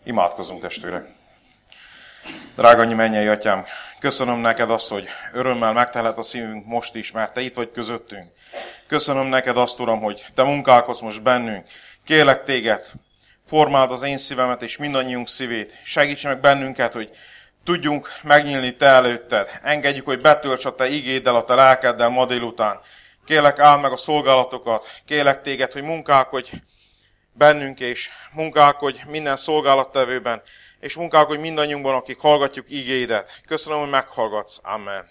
Imádkozunk, testvérek! Drága annyi mennyei atyám, köszönöm neked azt, hogy örömmel megtelhet a szívünk most is, mert te itt vagy közöttünk. Köszönöm neked azt, Uram, hogy te munkálkodsz most bennünk. Kérlek téged, formáld az én szívemet és mindannyiunk szívét. Segíts meg bennünket, hogy tudjunk megnyílni te előtted. Engedjük, hogy betölts a te igéddel, a te lelkeddel ma délután. Kérlek, áld meg a szolgálatokat. Kérlek téged, hogy munkálkodj bennünk, és munkálkodj minden szolgálattevőben, és munkálkodj mindannyiunkban, akik hallgatjuk igédet. Köszönöm, hogy meghallgatsz. Amen.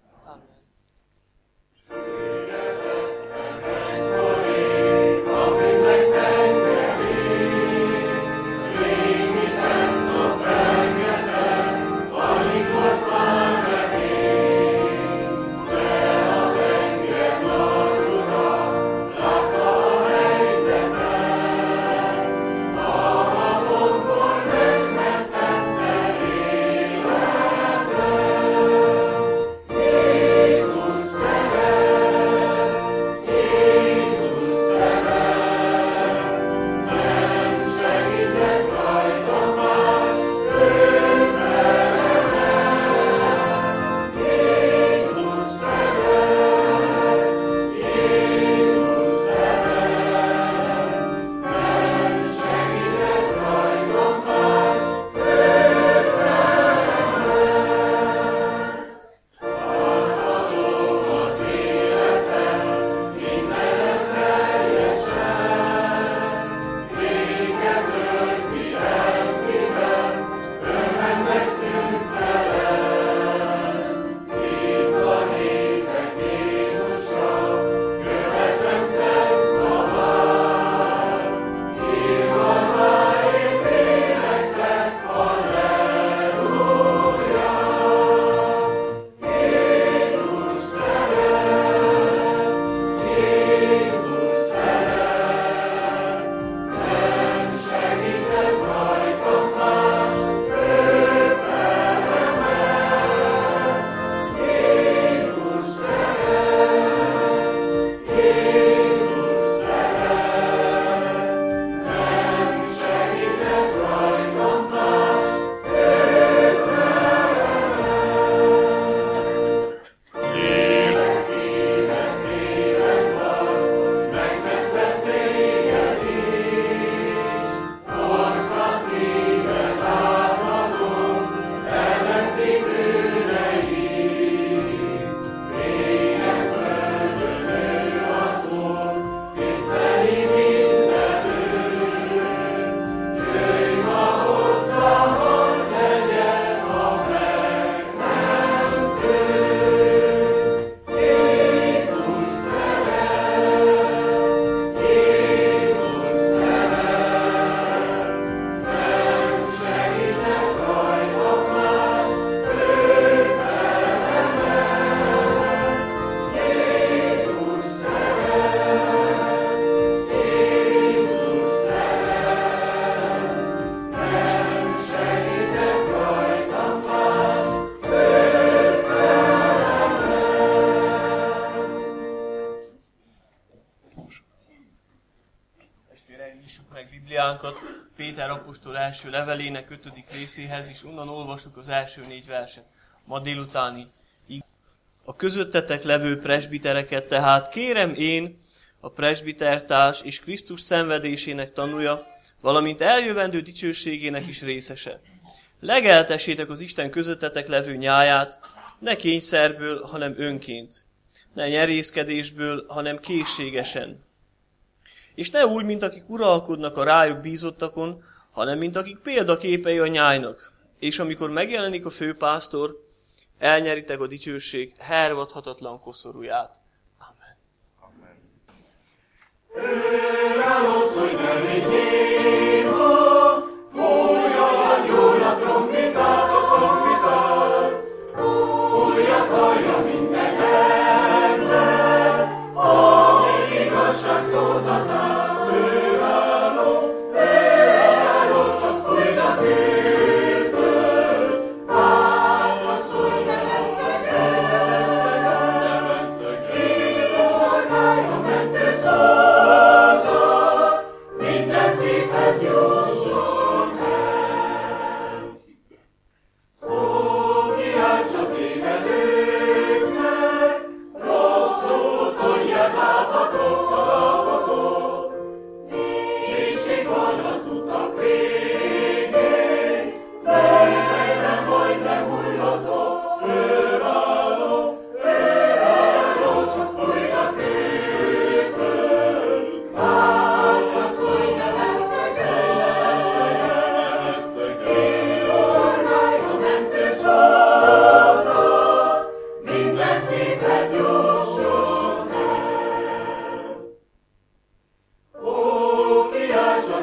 Péter apostol első levelének 5. részéhez, és onnan olvasjuk az első 4 verset. Ma délutáni a közöttetek levő presbitereket, tehát kérem én, a presbitertárs és Krisztus szenvedésének tanúja, valamint eljövendő dicsőségének is részese. Legeltessétek az Isten közöttetek levő nyáját, ne kényszerből, hanem önként. Ne nyerészkedésből, hanem készségesen. És ne úgy, mint akik uralkodnak a rájuk bízottakon, hanem mint akik példaképei a nyájnak. És amikor megjelenik a főpásztor, elnyeritek a dicsőség hervadhatatlan koszorúját. Amen. Amen. Hogy nem indítva, fújjon a trombitát, fújjat hallja minden ember, az igazság szózatát. Csak fújj a bűntől, várnak szólj, neveztek el, és formája mentő szózat, minden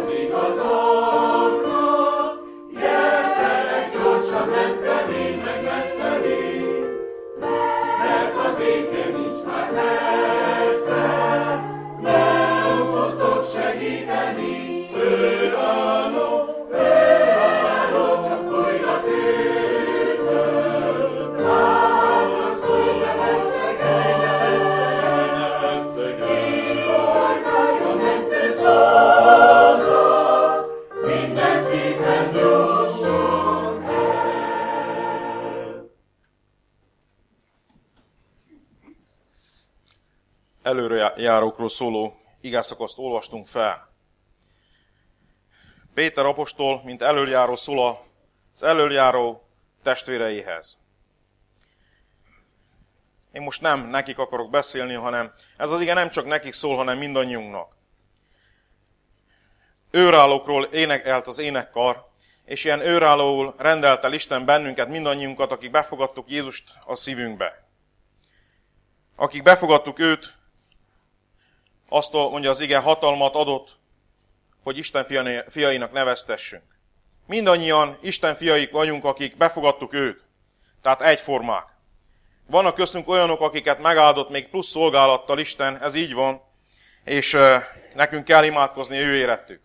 az igazoknak, gyertelek gyorsan menteni, megmenteni, mert az étkér nincs már messze, ne utotok segíteni, ő álló, csak újra tűnő, hátra szólj, ne vesztegel, így hajnálja mentő szóza, minden szívhez jusson el. Előrejárókról szóló igeszakaszt olvastunk fel. Péter apostol, mint elöljáró szól az elöljáró testvéreihez. Én most nem nekik akarok beszélni, hanem ez az ige nem csak nekik szól, hanem mindannyiunknak. Őrállókról énekelt az énekkar, és ilyen őrállóul rendelt el Isten bennünket, mindannyiunkat, akik befogadtuk Jézust a szívünkbe. Akik befogadtuk őt, azt mondja az ige, hatalmat adott, hogy Isten fiainak neveztessünk. Mindannyian Isten fiaik vagyunk, akik befogadtuk őt. Tehát egyformák. Vannak köztünk olyanok, akiket megáldott még plusz szolgálattal Isten, ez így van, és nekünk kell imádkozni ő érettük.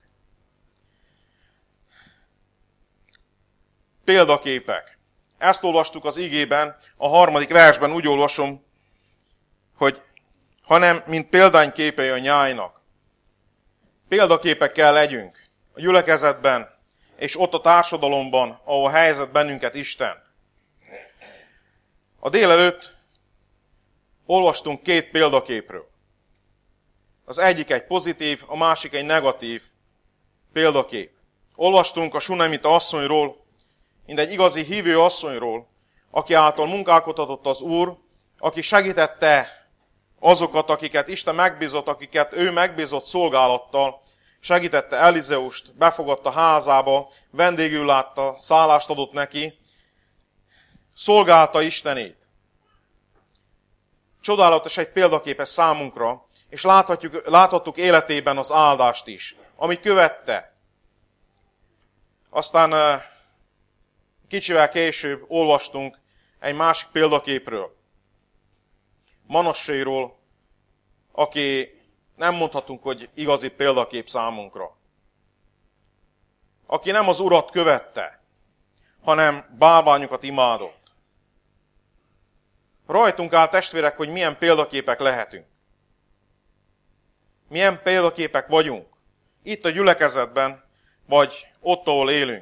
Példaképek. Ezt olvastuk az igében, a 3. versben úgy olvasom, hogy hanem mint példányképei a nyájnak. Példaképekkel legyünk a gyülekezetben, és ott a társadalomban, ahol helyezett bennünket Isten. A délelőtt olvastunk 2 példaképről. Az egyik egy pozitív, a másik egy negatív példakép. Olvastunk a Sunemita asszonyról, mint egy igazi hívő asszonyról, aki által munkálkodhatott az Úr, aki segítette azokat, akiket Isten megbízott, akiket ő megbízott szolgálattal, segítette Elizeust, befogadta házába, vendégül látta, szállást adott neki, szolgálta Istenét. Csodálatos egy példaképes számunkra, és láthattuk életében az áldást is, amit követte. Aztán kicsivel később olvastunk egy másik példaképről. Manasséról, aki nem mondhatunk, hogy igazi példakép számunkra. Aki nem az Urat követte, hanem bálványokat imádott. Rajtunk áll, testvérek, hogy milyen példaképek lehetünk. Milyen példaképek vagyunk. Itt a gyülekezetben, vagy ott, ahol élünk.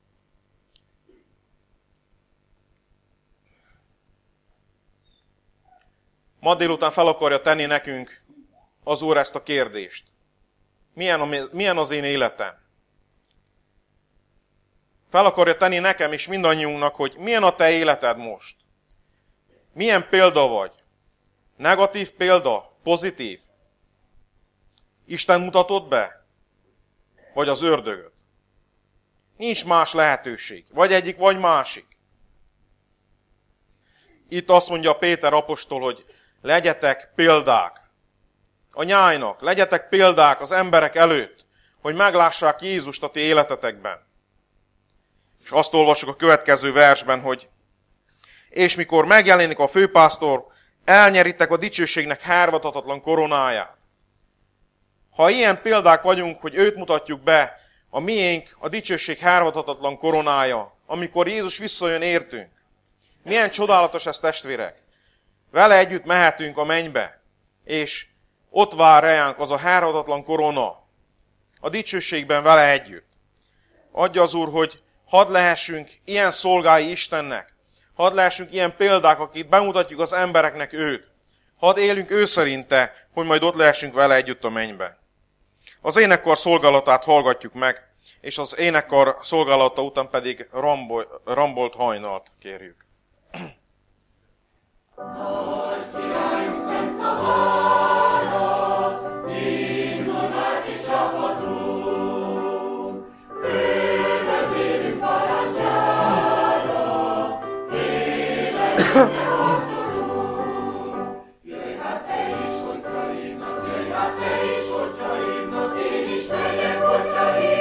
Ma délután fel akarja tenni nekünk az Úr ezt a kérdést. Milyen az én életem? Fel akarja tenni nekem és mindannyiunknak, hogy milyen a te életed most? Milyen példa vagy? Negatív példa? Pozitív? Isten mutatott be? Vagy az ördögöt? Nincs más lehetőség. Vagy egyik, vagy másik. Itt azt mondja Péter apostol, hogy legyetek példák a nyájnak, legyetek példák az emberek előtt, hogy meglássák Jézust a ti életetekben. És azt olvasok a következő versben, hogy és mikor megjelenik a főpásztor, elnyeritek a dicsőségnek hárvathatatlan koronáját. Ha ilyen példák vagyunk, hogy őt mutatjuk be, a miénk a dicsőség hárvathatatlan koronája, amikor Jézus visszajön értünk. Milyen csodálatos ez, testvérek! Vele együtt mehetünk a mennybe, és ott vár ránk az a hárvathatatlan korona, a dicsőségben vele együtt. Adja az Úr, hogy hadd lehessünk ilyen szolgái Istennek, hadd lehessünk ilyen példák, akik bemutatjuk az embereknek őt. Hadd élünk ő szerinte, hogy majd ott lehessünk vele együtt a mennybe. Az énekkar szolgálatát hallgatjuk meg, és az énekkar szolgálata után pedig Rambolt hajnalt kérjük. Nagy királyunk szent szavára, indul már kis csapatunk, fővezérünk parancsára, életünkre harcolunk. Jöjj hát te is, hogyha hívnak, jöjj hát te is, hogyha hívnak, én is megyek, hogyha hívnak.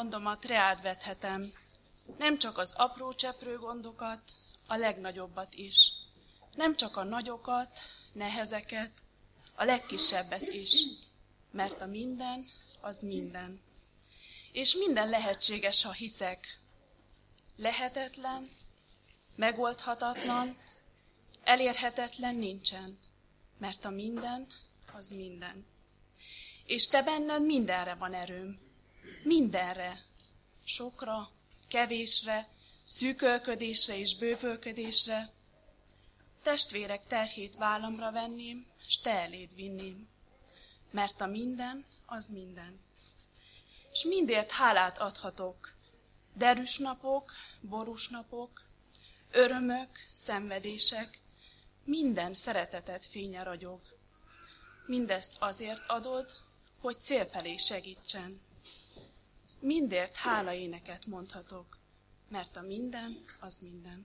gondomat reád vethetem, nem csak az apró cseprő gondokat, a legnagyobbat is. Nem csak a nagyokat, nehezeket, a legkisebbet is, mert a minden az minden. És minden lehetséges, ha hiszek. Lehetetlen, megoldhatatlan, elérhetetlen nincsen, mert a minden az minden. És te benned mindenre van erőm. Mindenre. Sokra, kevésre, szűkölködésre és bővölködésre. Testvérek terhét vállamra venném, s te eléd vinném. Mert a minden az minden. És mindért hálát adhatok. Derűs napok, borús napok, örömök, szenvedések, minden szeretetet fénye ragyog. Mindezt azért adod, hogy célfelé segítsen. Mindért hálaéneket mondhatok, mert a minden az minden.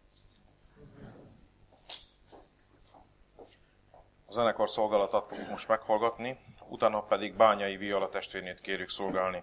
A zenekar szolgálatát fogjuk most meghallgatni, utána pedig Bányai Viola testvérnét kérjük szolgálni.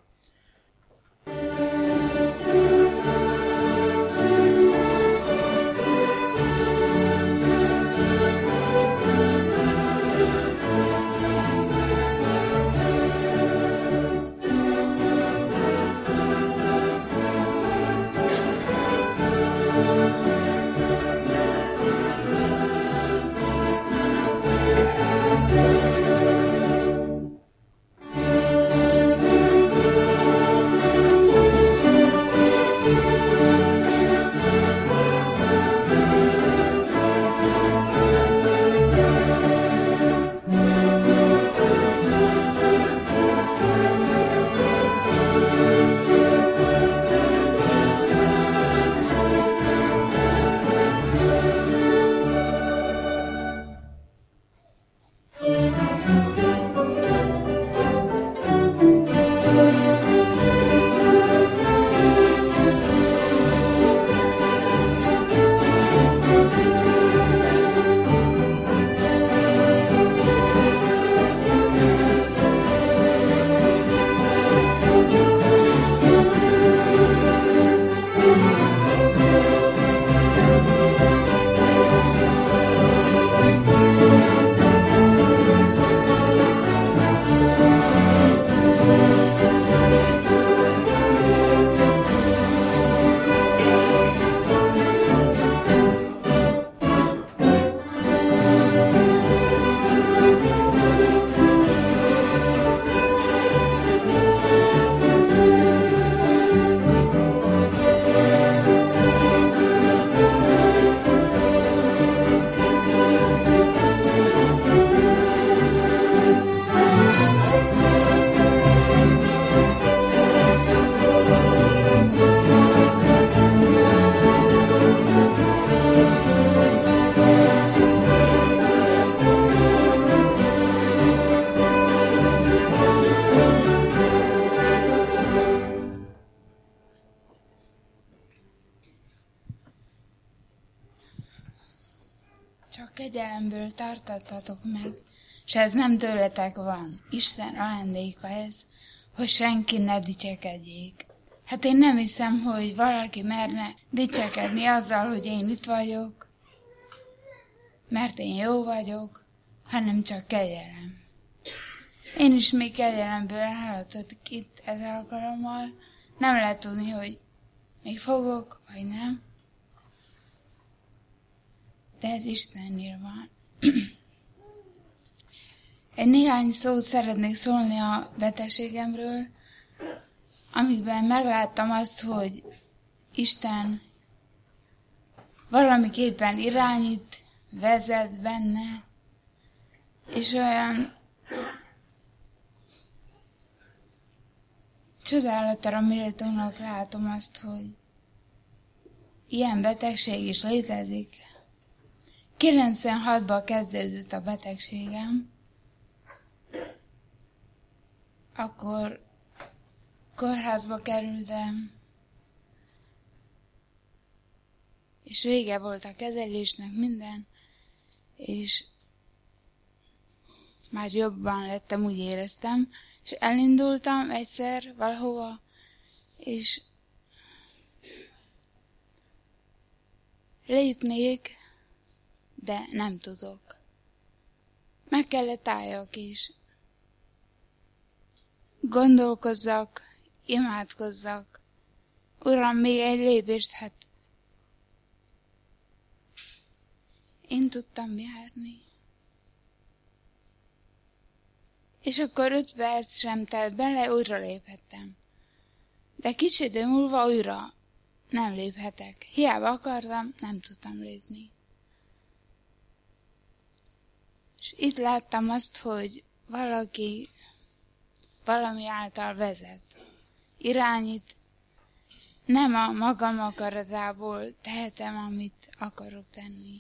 Csak kegyelemből tartattatok meg, s ez nem tőletek van. Isten ajándéka ez, hogy senki ne dicsekedjék. Hát én nem hiszem, hogy valaki merne dicsekedni azzal, hogy én itt vagyok, mert én jó vagyok, hanem csak kegyelem. Én is még kegyelemből állhatok itt ez alkalommal, nem lehet tudni, hogy még fogok, vagy nem. De ez Istennél van. Egy néhány szót szeretnék szólni a betegségemről, amiben megláttam azt, hogy Isten valamiképpen irányít, vezet benne, és olyan csodálatra méltónak látom azt, hogy ilyen betegség is létezik. 96-ban kezdődött a betegségem, akkor kórházba kerültem, és vége volt a kezelésnek minden, és már jobban lettem, úgy éreztem, és elindultam egyszer valahova, És lépnék, de nem tudok. Meg kellett álljak is. Gondolkozzak, imádkozzak. Uram, még egy lépést, hát én tudtam járni. És akkor 5 perc sem telt bele, újra léphettem. De kicsi idő múlva újra nem léphetek. Hiába akartam, nem tudtam lépni. És itt láttam azt, hogy valaki valami által vezet, irányít. Nem a magam akaratából tehetem, amit akarok tenni.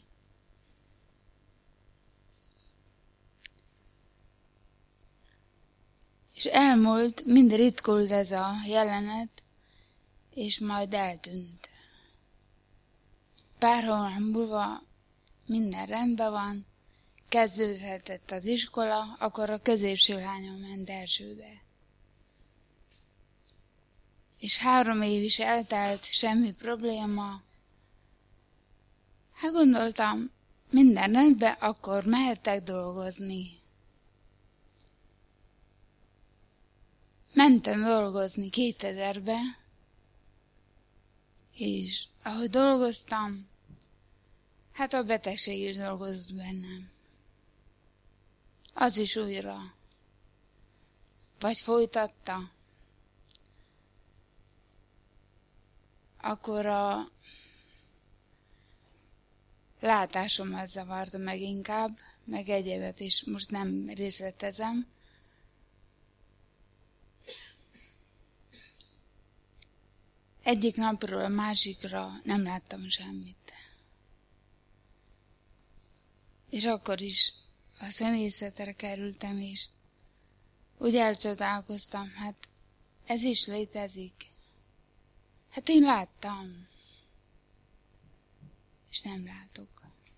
És elmúlt, mind ritkult ez a jelenet, és majd eltűnt. Pár hónap múlva minden rendben van, kezdődhetett az iskola, akkor a középső lányom ment elsőbe. És 3 év is eltelt, semmi probléma. Hát gondoltam, minden rendben, akkor mehettek dolgozni. Mentem dolgozni 2000-be, és ahogy dolgoztam, hát a betegség is dolgozott bennem. Az is újra. Vagy folytatta. Akkor a látásomat zavarta meg inkább, meg egyébet is most nem részletezem. Egyik napról a másikra nem láttam semmit. És akkor is a szemészetre kerültem, és úgy elcsodálkoztam, hát ez is létezik. Hát én láttam, és nem látok.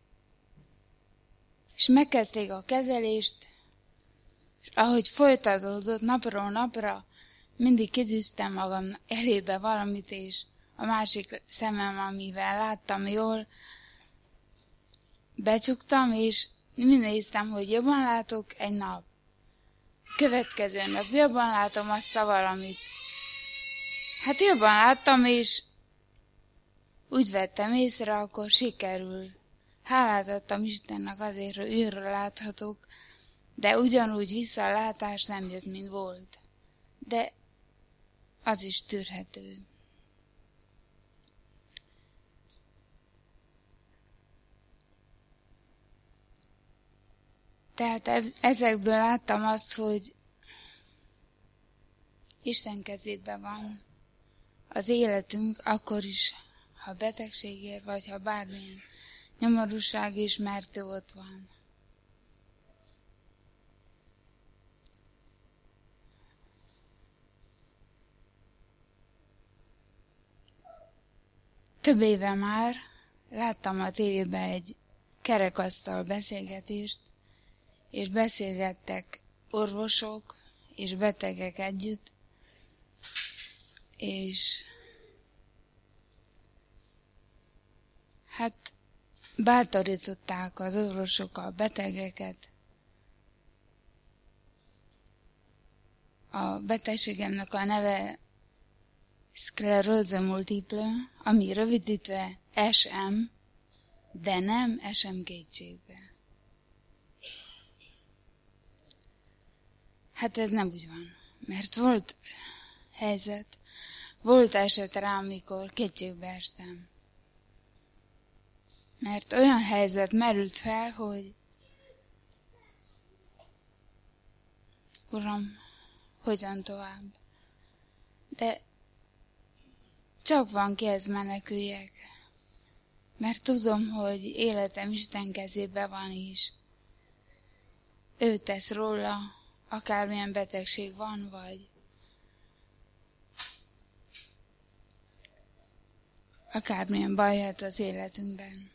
És megkezdték a kezelést, és ahogy folytatódott napról napra, mindig kitűztem magam elébe valamit, és a másik szemem, amivel láttam jól, becsuktam, és néztem, hogy jobban látok egy nap. Következő nap jobban látom azt a valamit. Hát jobban láttam, és úgy vettem észre, akkor sikerül. Hálát adtam Istennek azért, hogy őről láthatok, de ugyanúgy visszalátás nem jött, mint volt. De az is tűrhető. Tehát ezekből láttam azt, hogy Isten kezében van az életünk, akkor is, ha betegségért, vagy ha bármilyen nyomorúság is, mert ő ott van. Több éve már láttam a tévében egy kerekasztal beszélgetést, és beszélgettek orvosok és betegek együtt, és hát bátorították az orvosok a betegeket. A betegségemnek a neve szkleróza multiple, ami rövidítve SM, de nem SM kétségbe. Hát ez nem úgy van, mert volt helyzet, volt eset rá, amikor kétségbe estem. Mert olyan helyzet merült fel, hogy Uram, hogyan tovább? De csak van kihez meneküljek, mert tudom, hogy életem Isten kezébe van is. Ő tesz róla, akármilyen betegség van, vagy akármilyen baj jöhet az életünkben.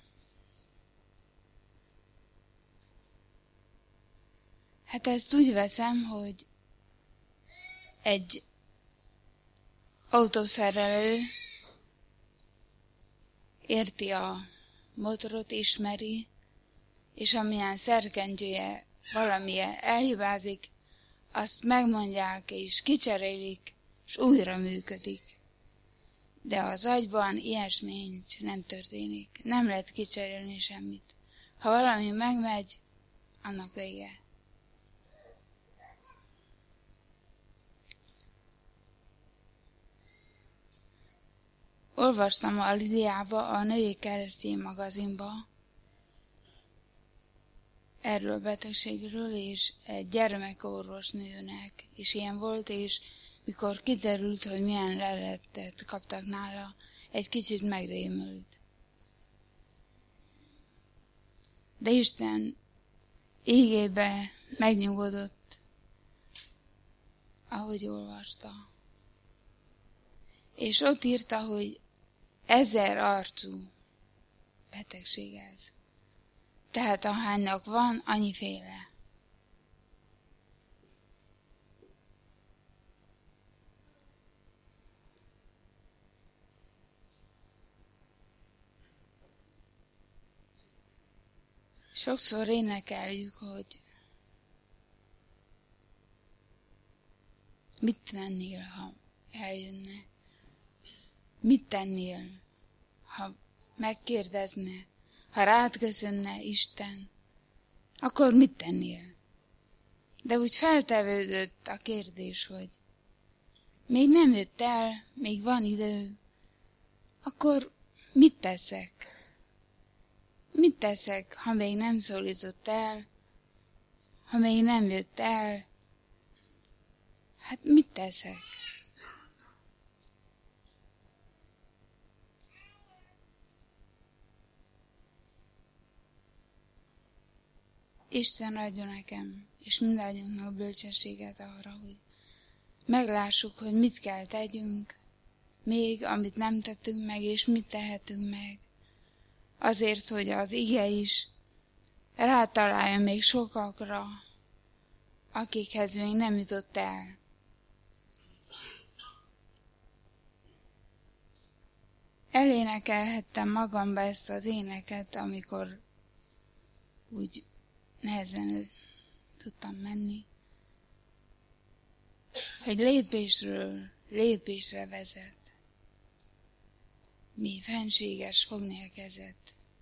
Hát ezt úgy veszem, hogy egy autószerelő, érti a motorot, ismeri, és amilyen szerkentyűje valamilyen elhibázik, azt megmondják és kicserélik, és újra működik. De az agyban ilyesmi nem történik. Nem lehet kicserélni semmit. Ha valami megmegy, annak vége. Olvastam a Lidiába, a Női Keresztény magazinba erről a betegségről, és egy gyermekorvosnőnek is ilyen volt, és mikor kiderült, hogy milyen leletet kaptak nála, egy kicsit megrémült. De Isten ígébe megnyugodott, ahogy olvasta. És ott írta, hogy 1000 arcú betegség ez. Tehát ahánynak van, annyiféle. Sokszor énekeljük, hogy mit tennél, ha eljönne? Mit tennél, ha megkérdezne, ha rád köszönne Isten, akkor mit tennél? De úgy feltevődött a kérdés, hogy még nem jött el, még van idő, akkor mit teszek? Mit teszek, ha még nem szólított el, ha még nem jött el? Hát mit teszek? Isten adja nekem, és mindannyiunknak bölcsességet arra, hogy meglássuk, hogy mit kell tegyünk, még amit nem tettünk meg, és mit tehetünk meg. Azért, hogy az ige is rátaláljon még sokakra, akikhez még nem jutott el. Elénekelhettem magamba ezt az éneket, amikor úgy nehezen tudtam menni, hogy lépésről lépésre vezet. Mi fenséges fogni a kezet.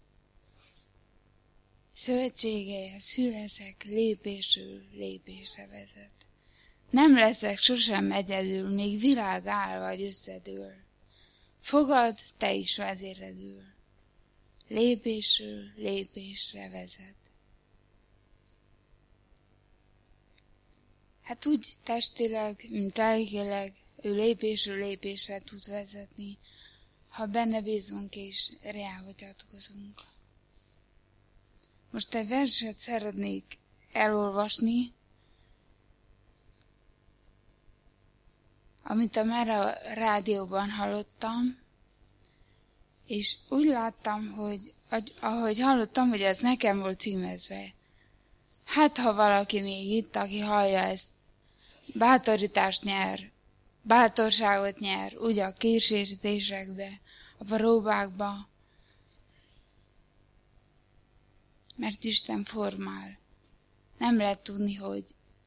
Szövetségeihez hű leszek, lépésről lépésre vezet. Nem leszek sosem egyedül, még világ áll vagy összedől. Fogad, te is vezéredül. Lépésről lépésre vezet. Hát úgy testileg, mint lelkileg, ő lépésről lépésre tud vezetni, ha benne bízunk és ráhagyatkozunk. Most egy verset szeretnék elolvasni, amit már a rádióban hallottam, és úgy láttam, hogy ahogy hallottam, hogy ez nekem volt címezve. Hát, ha valaki még itt, aki hallja ezt, bátorítást nyer, bátorságot nyer, úgy a kísértésekbe, a próbákba, mert Isten formál. Nem lehet tudni, hogy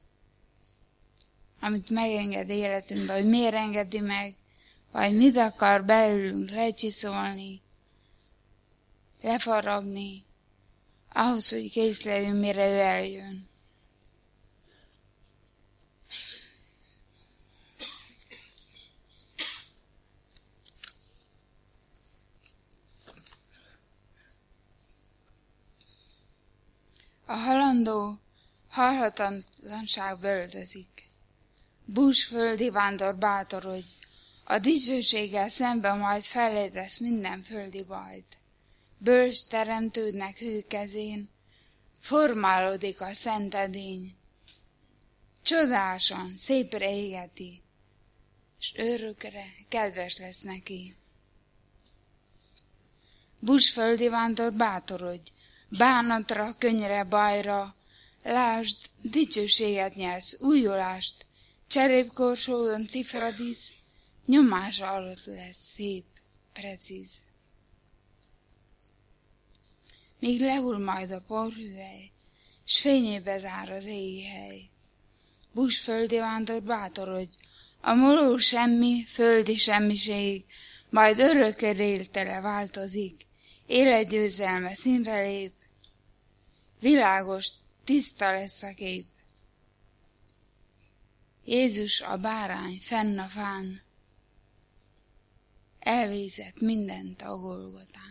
amit megenged életünkben, hogy miért engedi meg, vagy mit akar belőlünk lecsiszolni, lefaragni, ahhoz, hogy kész legyünk, mire ő eljön. A halandó halhatatlanságba öltözik. Bús földi vándor bátorodj, a dicsőséggel szemben majd felejtesz minden földi bajt. Bölcs teremtődnek hű kezén, formálódik a szent edény. Csodásan, szépre égeti, és örökre kedves lesz neki. Bús földi vándor bátorodj, bánatra, könnyre, bajra, lásd, dicsőséget nyersz, újulást, cserépkorsódon cifradisz, nyomása alatt lesz szép, precíz. Míg lehull majd a porhüvely, s fényébe zár az égi hely. Busz földi vándor bátorodj, a múló semmi, földi semmiség, majd örökre éltele változik, élet győzelme színre lép, világos, tiszta lesz a kép. Jézus a bárány fenn a fán, elvégzett mindent a Golgotán.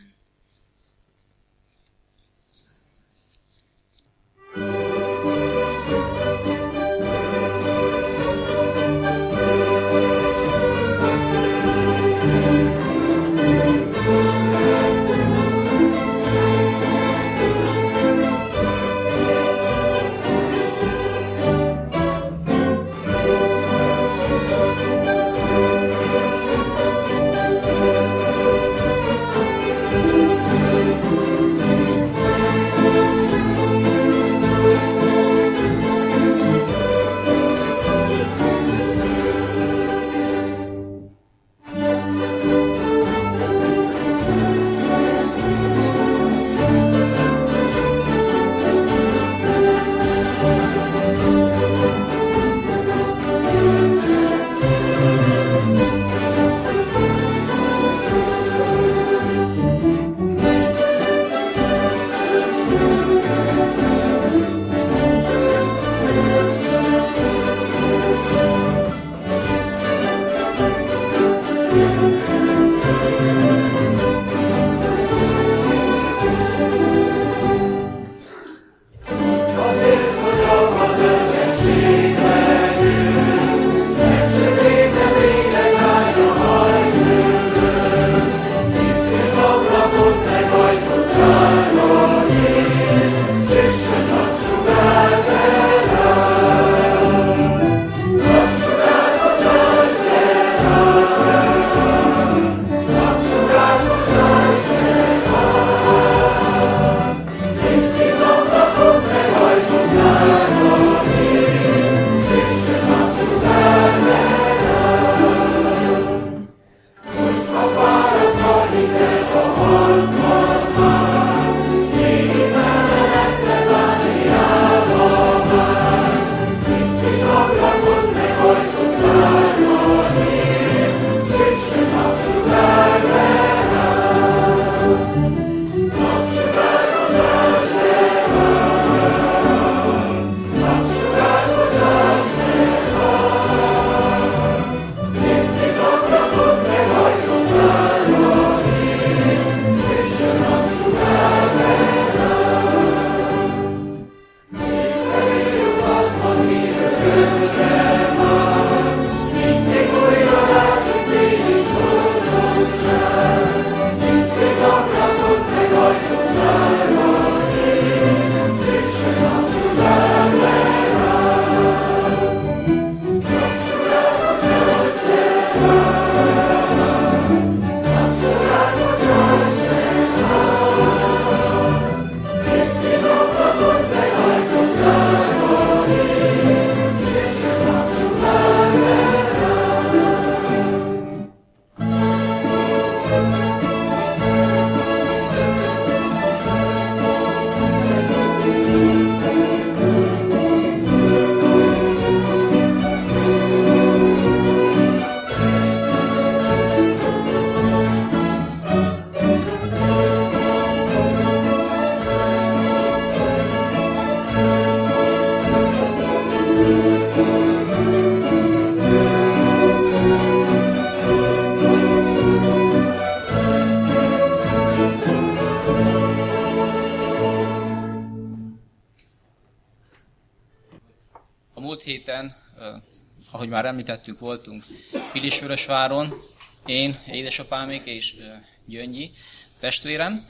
múlt héten, ahogy már említettük, voltunk Pilisvörösváron, én, édesapámék és Gyöngyi, testvérem.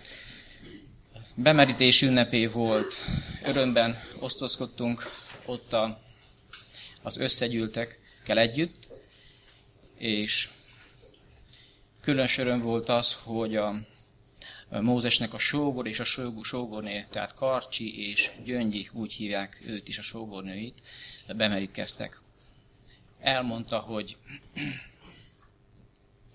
Bemerítés ünnepé volt, örömben osztozkodtunk ott az összegyűltekkel együtt, és különös öröm volt az, hogy a Mózesnek a sógor és a sógorné, tehát Karcsi és Gyöngyi, úgy hívják őt is, a sógornőit, bemerítkeztek. Elmondta, hogy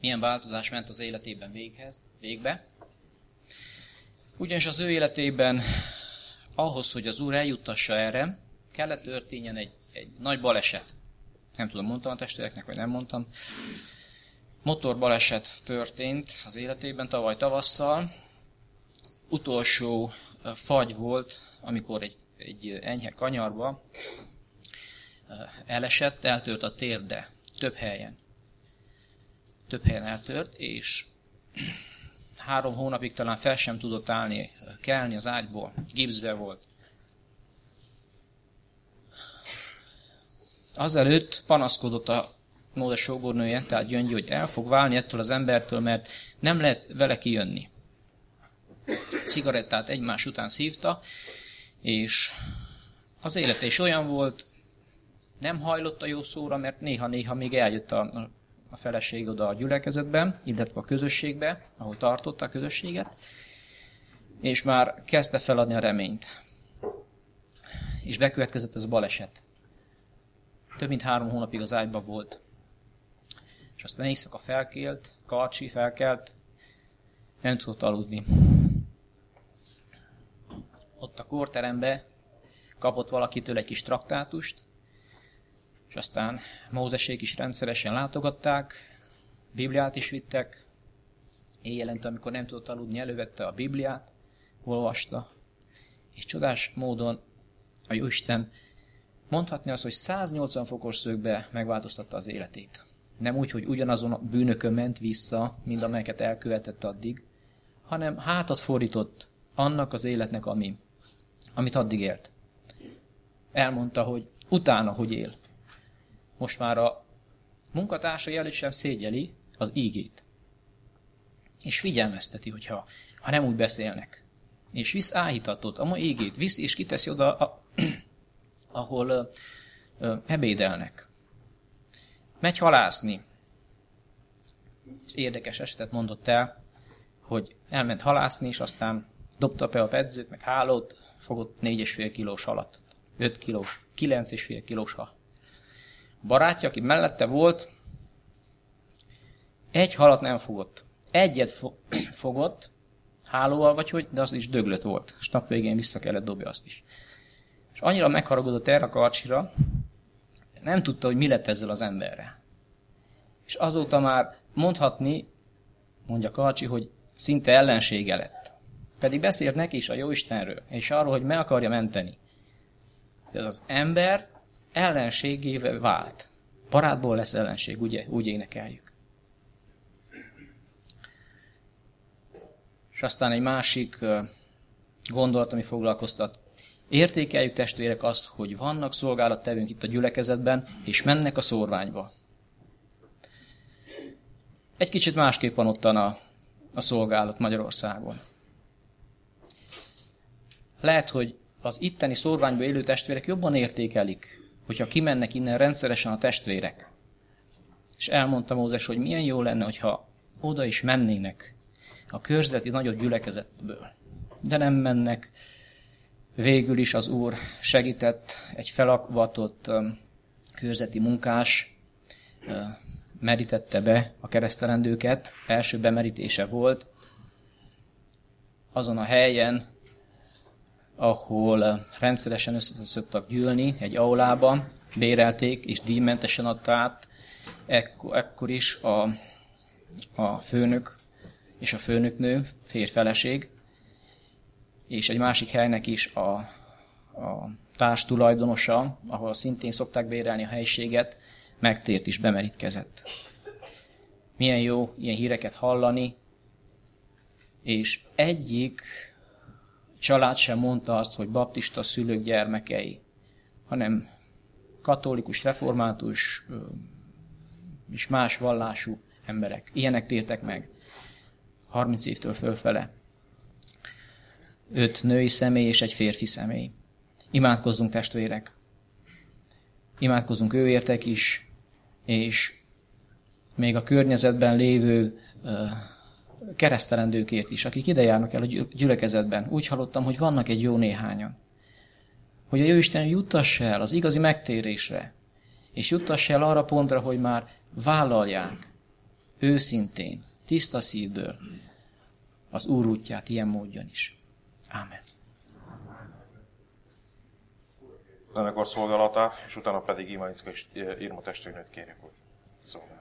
milyen változás ment az életében végbe. Ugyanis az ő életében ahhoz, hogy az Úr eljuttassa erre, kellett történjen egy nagy baleset. Nem tudom, mondtam a testvéreknek, vagy nem mondtam. Motorbaleset történt az életében tavaly tavasszal. Utolsó fagy volt, amikor egy enyhe kanyarba elesett, eltört a térde több helyen. Több helyen eltört, és 3 hónapig talán fel sem tudott állni, kelni az ágyból, gipszbe volt. Azelőtt panaszkodott a Mózes sógornője, tehát Gyöngyi, hogy el fog válni ettől az embertől, mert nem lehet vele kijönni. Cigarettát egymás után szívta, és az élete is olyan volt, nem hajlott a jó szóra, mert néha-néha még eljött a feleség oda a gyülekezetben, illetve a közösségbe, ahol tartotta a közösséget, és már kezdte feladni a reményt. És bekövetkezett ez a baleset. Több mint 3 hónapig az ágyban volt. És aztán éjszaka felkelt, nem tudott aludni. Ott a kórterembe kapott valakitől egy kis traktátust, és aztán Mózesék is rendszeresen látogatták, Bibliát is vittek. Éjjelente, amikor nem tudott aludni, elővette a Bibliát, olvasta, és csodás módon a Jóisten mondhatni azt, hogy 180 fokos szögbe megváltoztatta az életét. Nem úgy, hogy ugyanazon a bűnökön ment vissza, mint amelyeket elkövetett addig, hanem hátat fordított annak az életnek, amit addig élt. Elmondta, hogy utána, hogy él. Most már a munkatársai előtt sem szégyeli az ígét. És figyelmezteti, hogyha nem úgy beszélnek. És visz áhítatot, a ígét, visz és kiteszi oda, ahol ebédelnek. Megy halászni. És érdekes esetet mondott el, hogy elment halászni, és aztán dobta be a pedzőt, meg hálót, fogott 4,5 kilós halat. 5 kilós, 9,5 kilós hal. A barátja, aki mellette volt, egy halat nem fogott. Egyet fogott, hálóval vagy hogy, de az is döglött volt. És nap végén vissza kellett dobja azt is. És annyira megharagudott erre a karcsira, nem tudta, hogy mi lett ezzel az emberre. És azóta már mondhatni, mondja Karcsi, hogy szinte ellensége lett. Pedig beszélt neki is a Jóistenről, és arról, hogy meg akarja menteni. De ez az ember ellenségével vált. Barátból lesz ellenség, ugye? Úgy énekeljük. És aztán egy másik gondolat, ami foglalkoztat. Értékeljük, testvérek, azt, hogy vannak szolgálattevőnk itt a gyülekezetben, és mennek a szórványba. Egy kicsit másképp van ottan a szolgálat Magyarországon. Lehet, hogy az itteni szórványba élő testvérek jobban értékelik, hogyha kimennek innen rendszeresen a testvérek. És elmondta Mózes, hogy milyen jó lenne, hogyha oda is mennének a körzeti nagyobb gyülekezetből. De nem mennek. Végül is az Úr segített, egy felakvatott körzeti munkás merítette be a keresztelendőket. Első bemerítése volt azon a helyen, ahol rendszeresen össze szoktak gyűlni, egy aulában, bérelték és díjmentesen adta át. Ekkor is a főnök és a főnöknő, férfeleség, és egy másik helynek is a társtulajdonosa, ahol szintén szokták bérelni a helyiséget, megtért is, bemerítkezett. Milyen jó ilyen híreket hallani, és egyik család sem mondta azt, hogy baptista szülők gyermekei, hanem katolikus, református és más vallású emberek. Ilyenek tértek meg 30 évtől fölfele. 5 női személy és egy férfi személy. Imádkozzunk, testvérek. Imádkozzunk őértek is, és még a környezetben lévő keresztelendőkért is, akik ide járnak el a gyülekezetben. Úgy hallottam, hogy vannak egy jó néhányan. Hogy a Jóisten juttassa el az igazi megtérésre, és juttassa el arra pontra, hogy már vállalják őszintén, tiszta szívből az Úr útját ilyen módon is. Ámen. Zenekar szolgálatát, és utána pedig Imanicka és Irma testvérnőt kérjük, hogy szolgálják.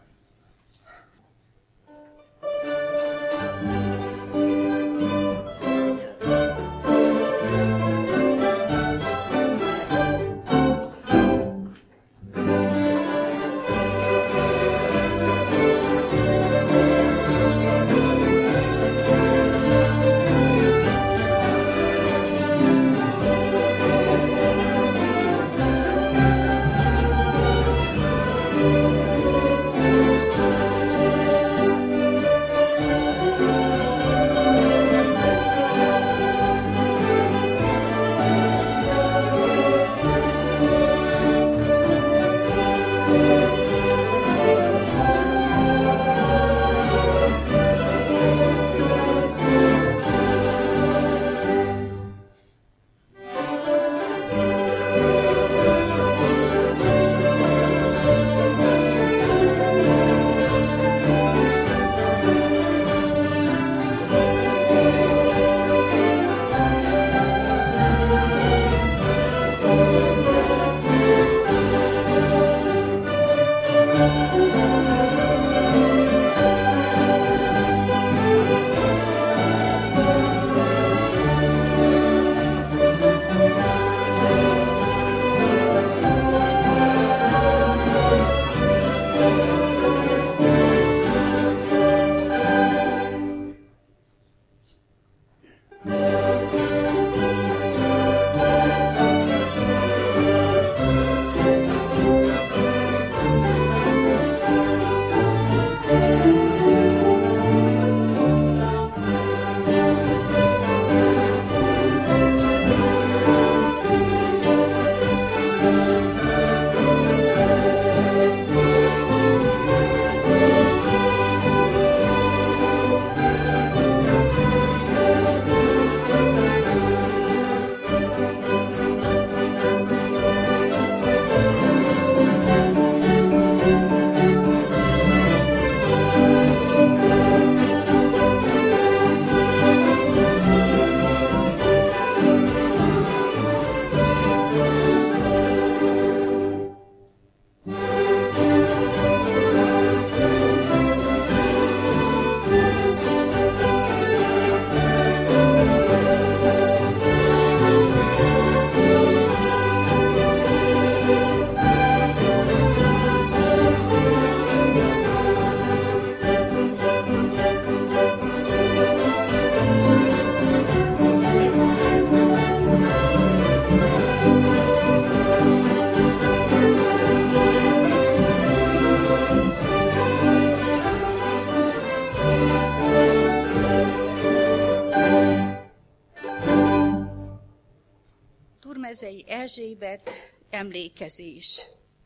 Mezei Erzsébet emlékezés.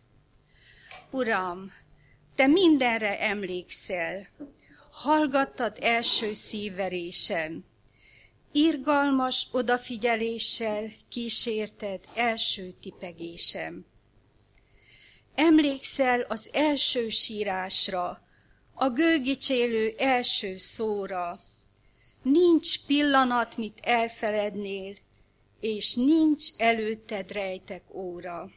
Uram, te mindenre emlékszel, hallgattad első szívverésem, irgalmas odafigyeléssel kísérted első tipegésem. Emlékszel az első sírásra, a gőgicsélő első szóra, nincs pillanat, mit elfelednél, és nincs előtted rejtek óra.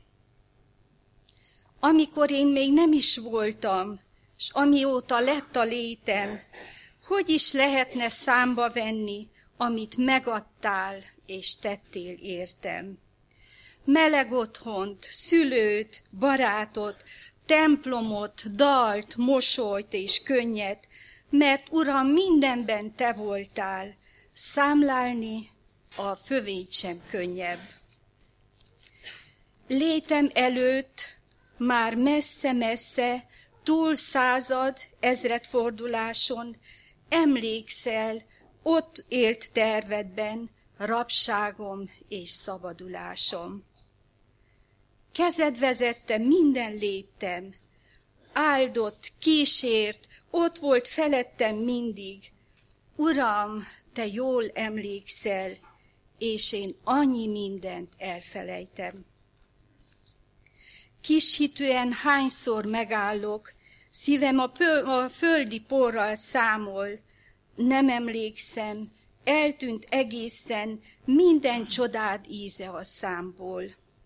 Amikor én még nem is voltam, s amióta lett a létem, hogy is lehetne számba venni, amit megadtál és tettél értem. Meleg otthont, szülőt, barátot, templomot, dalt, mosolyt és könnyet, mert Uram, mindenben te voltál, számlálni a fövét sem könnyebb. Létem előtt már messze-messze, túl 100 ezredforduláson, emlékszel, ott élt tervedben rabságom és szabadulásom. Kezed vezette minden léptem, áldott, kísért, ott volt felettem mindig. Uram, te jól emlékszel, és én annyi mindent elfelejtem. Kishitűen hányszor megállok, Szívem a földi porral számol, nem emlékszem, eltűnt egészen minden csodád íze a számból.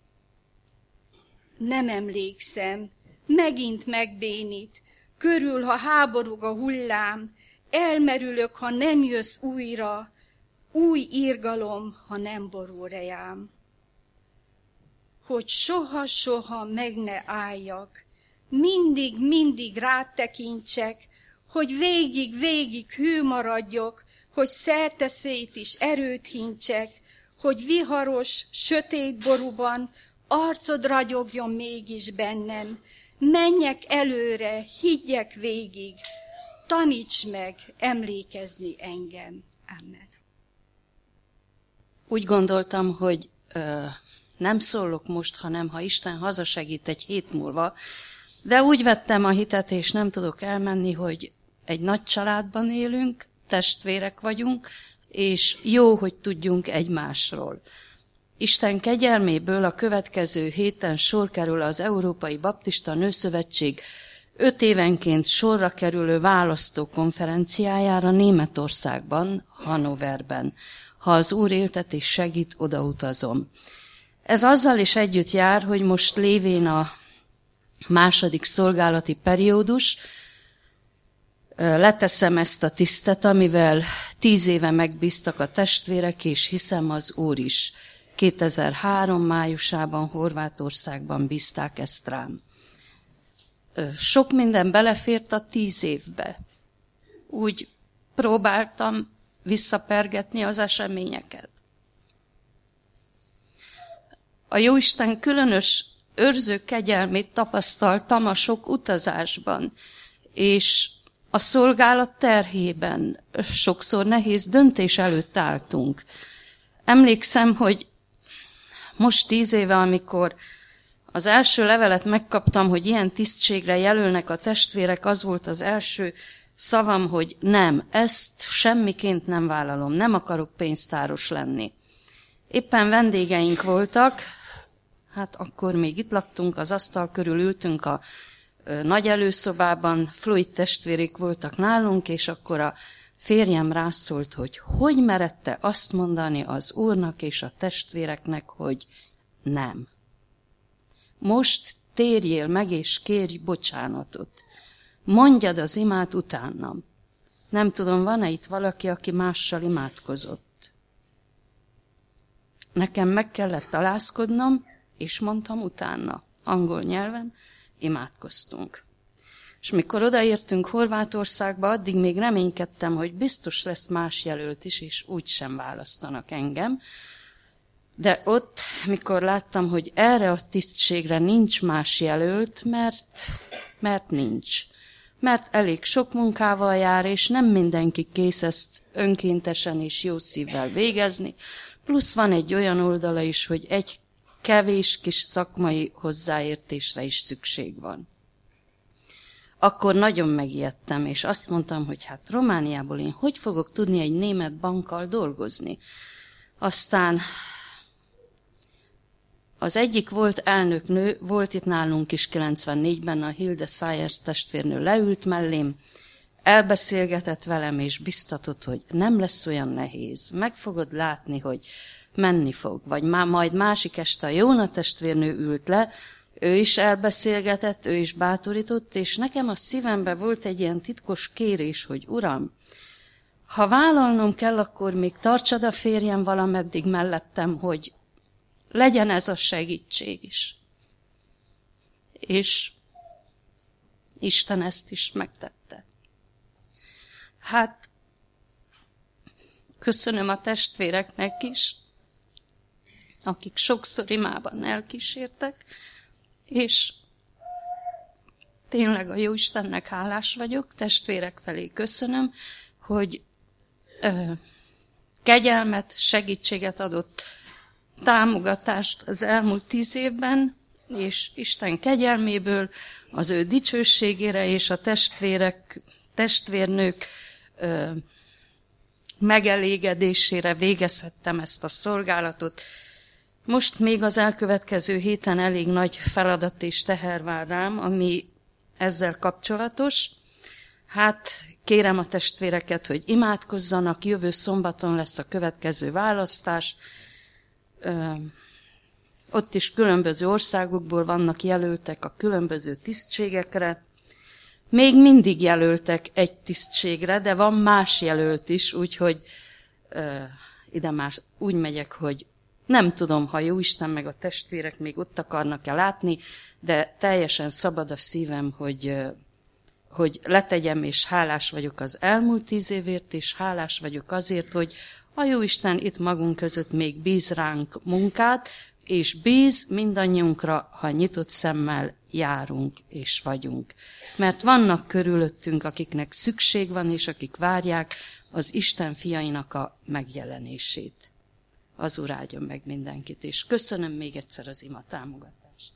Nem emlékszem, megint megbénít, körül, ha háborog a hullám, elmerülök, ha nem jössz újra, új irgalom, ha nem borul rejám. Hogy soha-soha meg ne álljak, mindig rád tekintsek, hogy végig hű maradjak, hogy szét is erőt hintsek, hogy viharos, sötét borúban arcod ragyogjon mégis bennem, menjek előre, higgyek végig, taníts meg emlékezni engem. Amen. Úgy gondoltam, hogy nem szólok most, hanem ha Isten hazasegít egy hét múlva, de úgy vettem a hitet, és nem tudok elmenni, hogy egy nagy családban élünk, testvérek vagyunk, és jó, hogy tudjunk egymásról. Isten kegyelméből a következő héten sor kerül az Európai Baptista Nőszövetség 5 évenként sorra kerülő választókonferenciájára Németországban, Hannoverben. Ha az Úr éltet és segít, odautazom. Ez azzal is együtt jár, hogy most lévén a második szolgálati periódus, leteszem ezt a tisztet, amivel 10 éve megbíztak a testvérek, és hiszem az Úr is. 2003 májusában Horvátországban bízták ezt rám. Sok minden belefért a 10 évbe. Úgy próbáltam visszapergetni az eseményeket. A Jóisten különös őrző kegyelmét tapasztaltam a sok utazásban, és a szolgálat terhében sokszor nehéz döntés előtt álltunk. Emlékszem, hogy most 10 éve, amikor az első levelet megkaptam, hogy ilyen tisztségre jelölnek a testvérek, az volt az első szavam, hogy nem, ezt semmiként nem vállalom, nem akarok pénztáros lenni. Éppen vendégeink voltak, hát akkor még itt laktunk, az asztal körül ültünk a nagy előszobában, Floyd testvérék voltak nálunk, és akkor a férjem rászólt, hogy merette azt mondani az Úrnak és a testvéreknek, hogy nem. Most térjél meg és kérj bocsánatot. Mondjad az imát utánam. Nem tudom, van-e itt valaki, aki mással imádkozott? Nekem meg kellett alázkodnom, és mondtam utána. Angol nyelven imádkoztunk. És mikor odaértünk Horvátországba, addig még reménykedtem, hogy biztos lesz más jelölt is, és úgy sem választanak engem. De ott, mikor láttam, hogy erre a tisztségre nincs más jelölt, mert nincs. Mert elég sok munkával jár, és nem mindenki kész ezt önkéntesen és jó szívvel végezni. Plusz van egy olyan oldala is, hogy egy kevés kis szakmai hozzáértésre is szükség van. Akkor nagyon megijedtem, és azt mondtam, hogy hát Romániából én hogy fogok tudni egy német bankkal dolgozni. Aztán az egyik volt elnöknő, volt itt nálunk is 94-ben, a Hilde Sayers testvérnő leült mellém, elbeszélgetett velem, és biztatott, hogy nem lesz olyan nehéz. Meg fogod látni, hogy menni fog. Vagy majd másik este a Jóna testvérnő ült le, ő is elbeszélgetett, ő is bátorított, és nekem a szívemben volt egy ilyen titkos kérés, hogy Uram, ha vállalnom kell, akkor még tartsad a férjem valameddig mellettem, hogy legyen ez a segítség is. És Isten ezt is megtette. Hát, köszönöm a testvéreknek is, akik sokszor imában elkísértek, és tényleg a Jóistennek hálás vagyok, testvérek felé köszönöm, hogy kegyelmet, segítséget adott, támogatást az elmúlt 10 évben, és Isten kegyelméből az ő dicsőségére és a testvérnők megelégedésére végezhettem ezt a szolgálatot. Most még az elkövetkező héten elég nagy feladat és teher vár rám, ami ezzel kapcsolatos. Hát kérem a testvéreket, hogy imádkozzanak, jövő szombaton lesz a következő választás. Ott is különböző országokból vannak jelöltek a különböző tisztségekre. Még mindig jelöltek egy tisztségre, de van más jelölt is, úgyhogy ide már úgy megyek, hogy nem tudom, ha Jóisten meg a testvérek még ott akarnak-e látni, de teljesen szabad a szívem, hogy letegyem, és hálás vagyok az elmúlt 10 évért, és hálás vagyok azért, hogy a Jóisten itt magunk között még bíz ránk munkát, és bíz mindannyiunkra, ha nyitott szemmel járunk és vagyunk. Mert vannak körülöttünk, akiknek szükség van, és akik várják az Isten fiainak a megjelenését. Az Úr áldjon meg mindenkit, és köszönöm még egyszer az ima támogatást.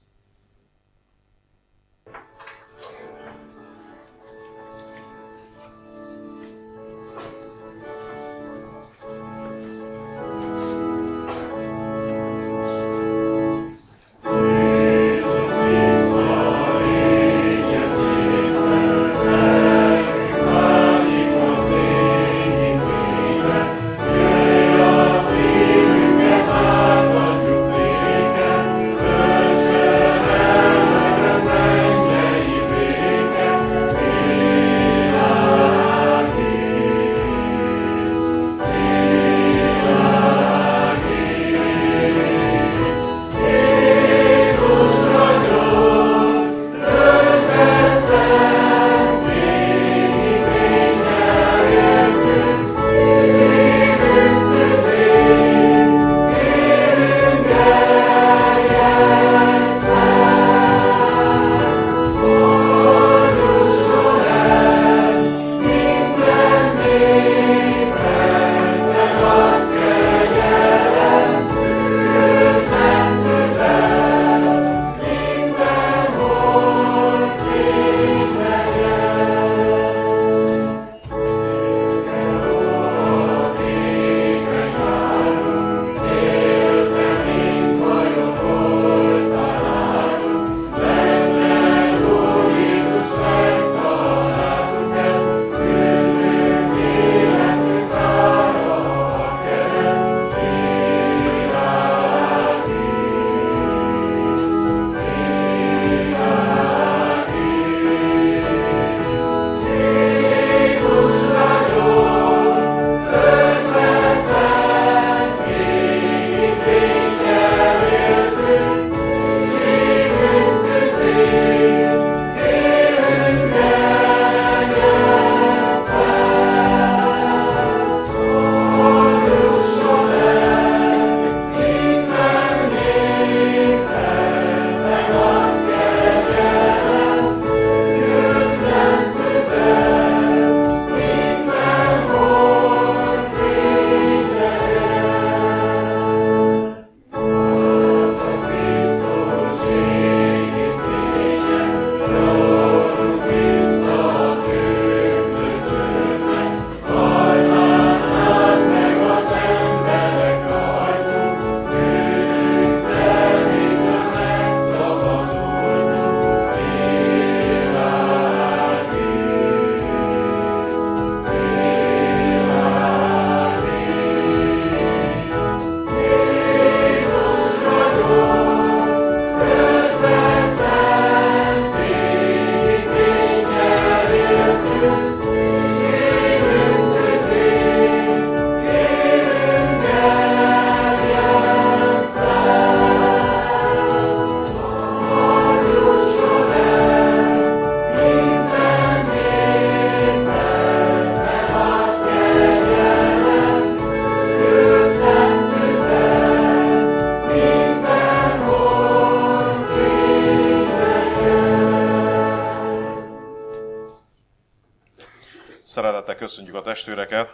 Szeretettel köszönjük a testvéreket,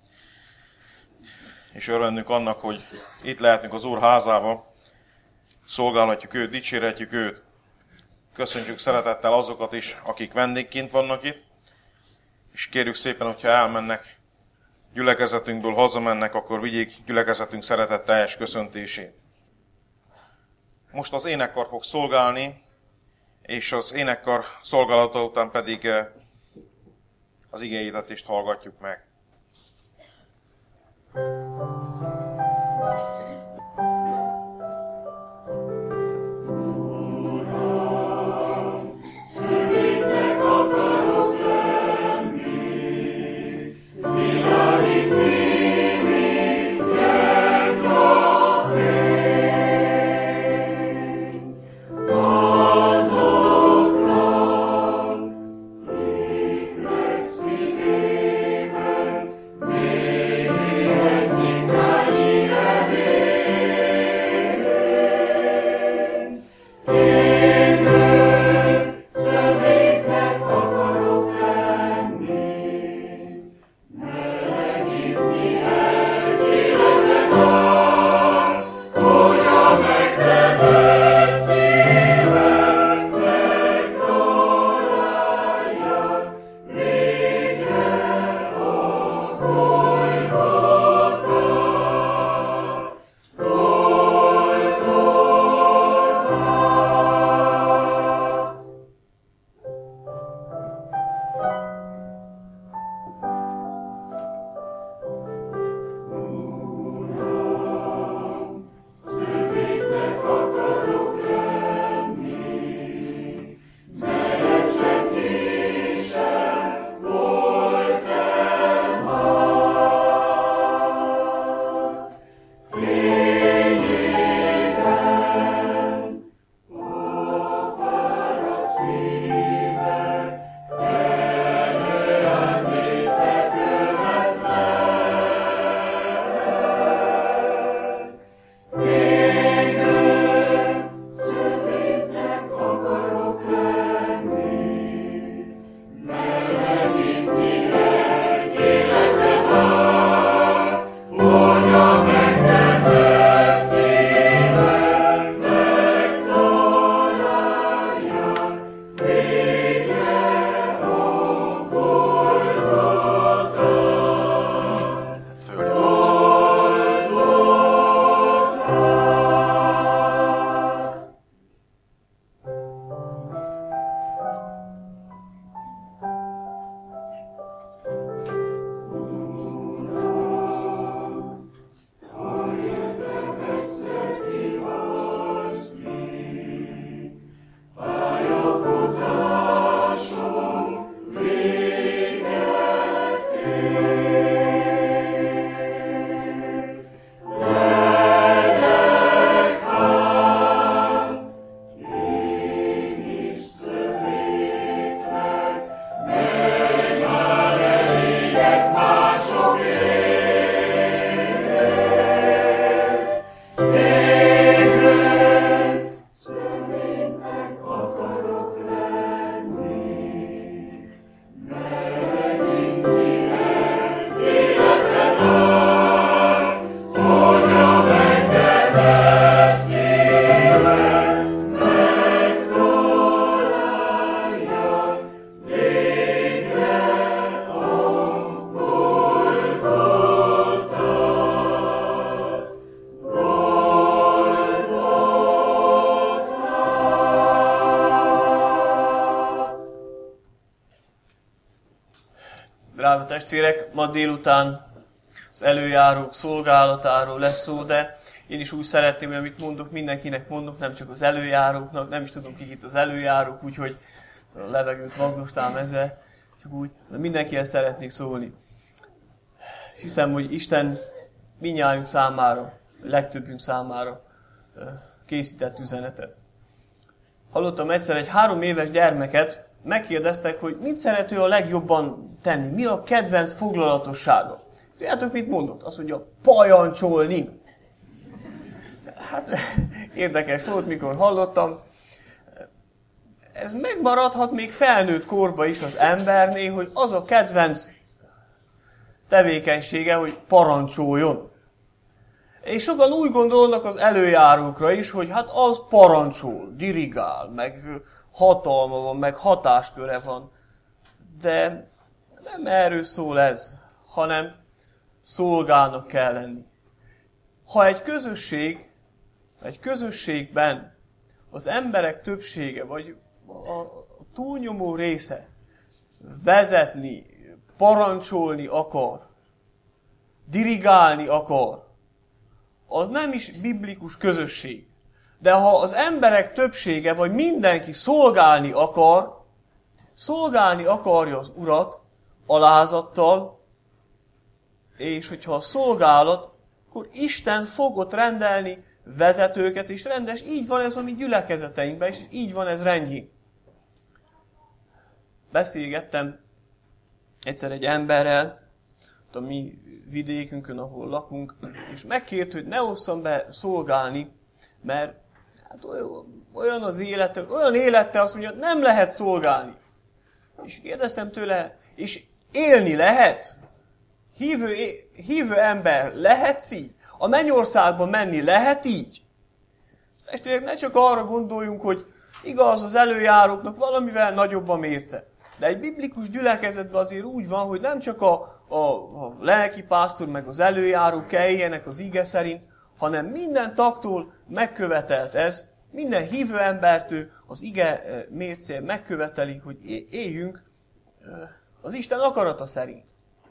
és örvendünk annak, hogy itt lehetünk az Úr házába, szolgálhatjuk őt, dicsérhetjük őt. Köszönjük szeretettel azokat is, akik vendégként vannak itt, és kérjük szépen, hogyha elmennek gyülekezetünkből, hazamennek, akkor vigyék gyülekezetünk szeretetteljes köszöntését. Most az énekkar fog szolgálni, és az énekkar szolgálata után pedig az igehirdetést hallgatjuk meg. Drága testvérek, ma délután az előjárók szolgálatáról lesz szó, de én is úgy szeretném, hogy amit mondok, mindenkinek mondok, nem csak az előjáróknak, nem is tudom, kik itt az előjárók, úgyhogy a levegőt vagdostám ezzel, csak úgy, de mindenkihez szeretnék szólni. És hiszem, hogy Isten mindnyájunk számára, legtöbbünk számára készített üzenetet. Hallottam egyszer egy 3 éves gyermeket, megkérdeztek, hogy mit szerető a legjobban tenni, mi a kedvenc foglalatossága. Tudjátok, mit mondott? Azt mondja, pajancsolni. Hát érdekes volt, mikor hallottam. Ez megmaradhat még felnőtt korba is az embernél, hogy az a kedvenc tevékenysége, hogy parancsoljon. És sokan úgy gondolnak az előjárókra is, hogy hát az parancsol, dirigál, meg hatalma van, meg hatásköre van. De nem erről szól ez, hanem szolgának kell lenni. Ha egy közösségben az emberek többsége, vagy túlnyomó része vezetni, parancsolni akar, dirigálni akar, az nem is biblikus közösség. De ha az emberek többsége, vagy mindenki szolgálni akarja az Urat alázattal, és hogyha a szolgálat, akkor Isten fog ott rendelni vezetőket, és rendes, így van ez a mi gyülekezeteinkben, és így van ez rendjén. Beszélgettem egyszer egy emberrel, a mi vidékünkön, ahol lakunk, és megkért, hogy ne osszam be szolgálni, mert hát olyan az élete, olyan élete, azt mondja, nem lehet szolgálni. És kérdeztem tőle, és élni lehet? Hívő ember lehetsz így? A mennyországba menni lehet így? Testvérek, ne csak arra gondoljunk, hogy igaz, az előjáróknak valamivel nagyobb a mérce. De egy biblikus gyülekezetben azért úgy van, hogy nem csak a lelkipásztor meg az előjárók kell éljenek az ige szerint, hanem minden tagtól megkövetelt ez, minden hívő embertől az ige mércéje megköveteli, hogy éljünk az Isten akarata szerint.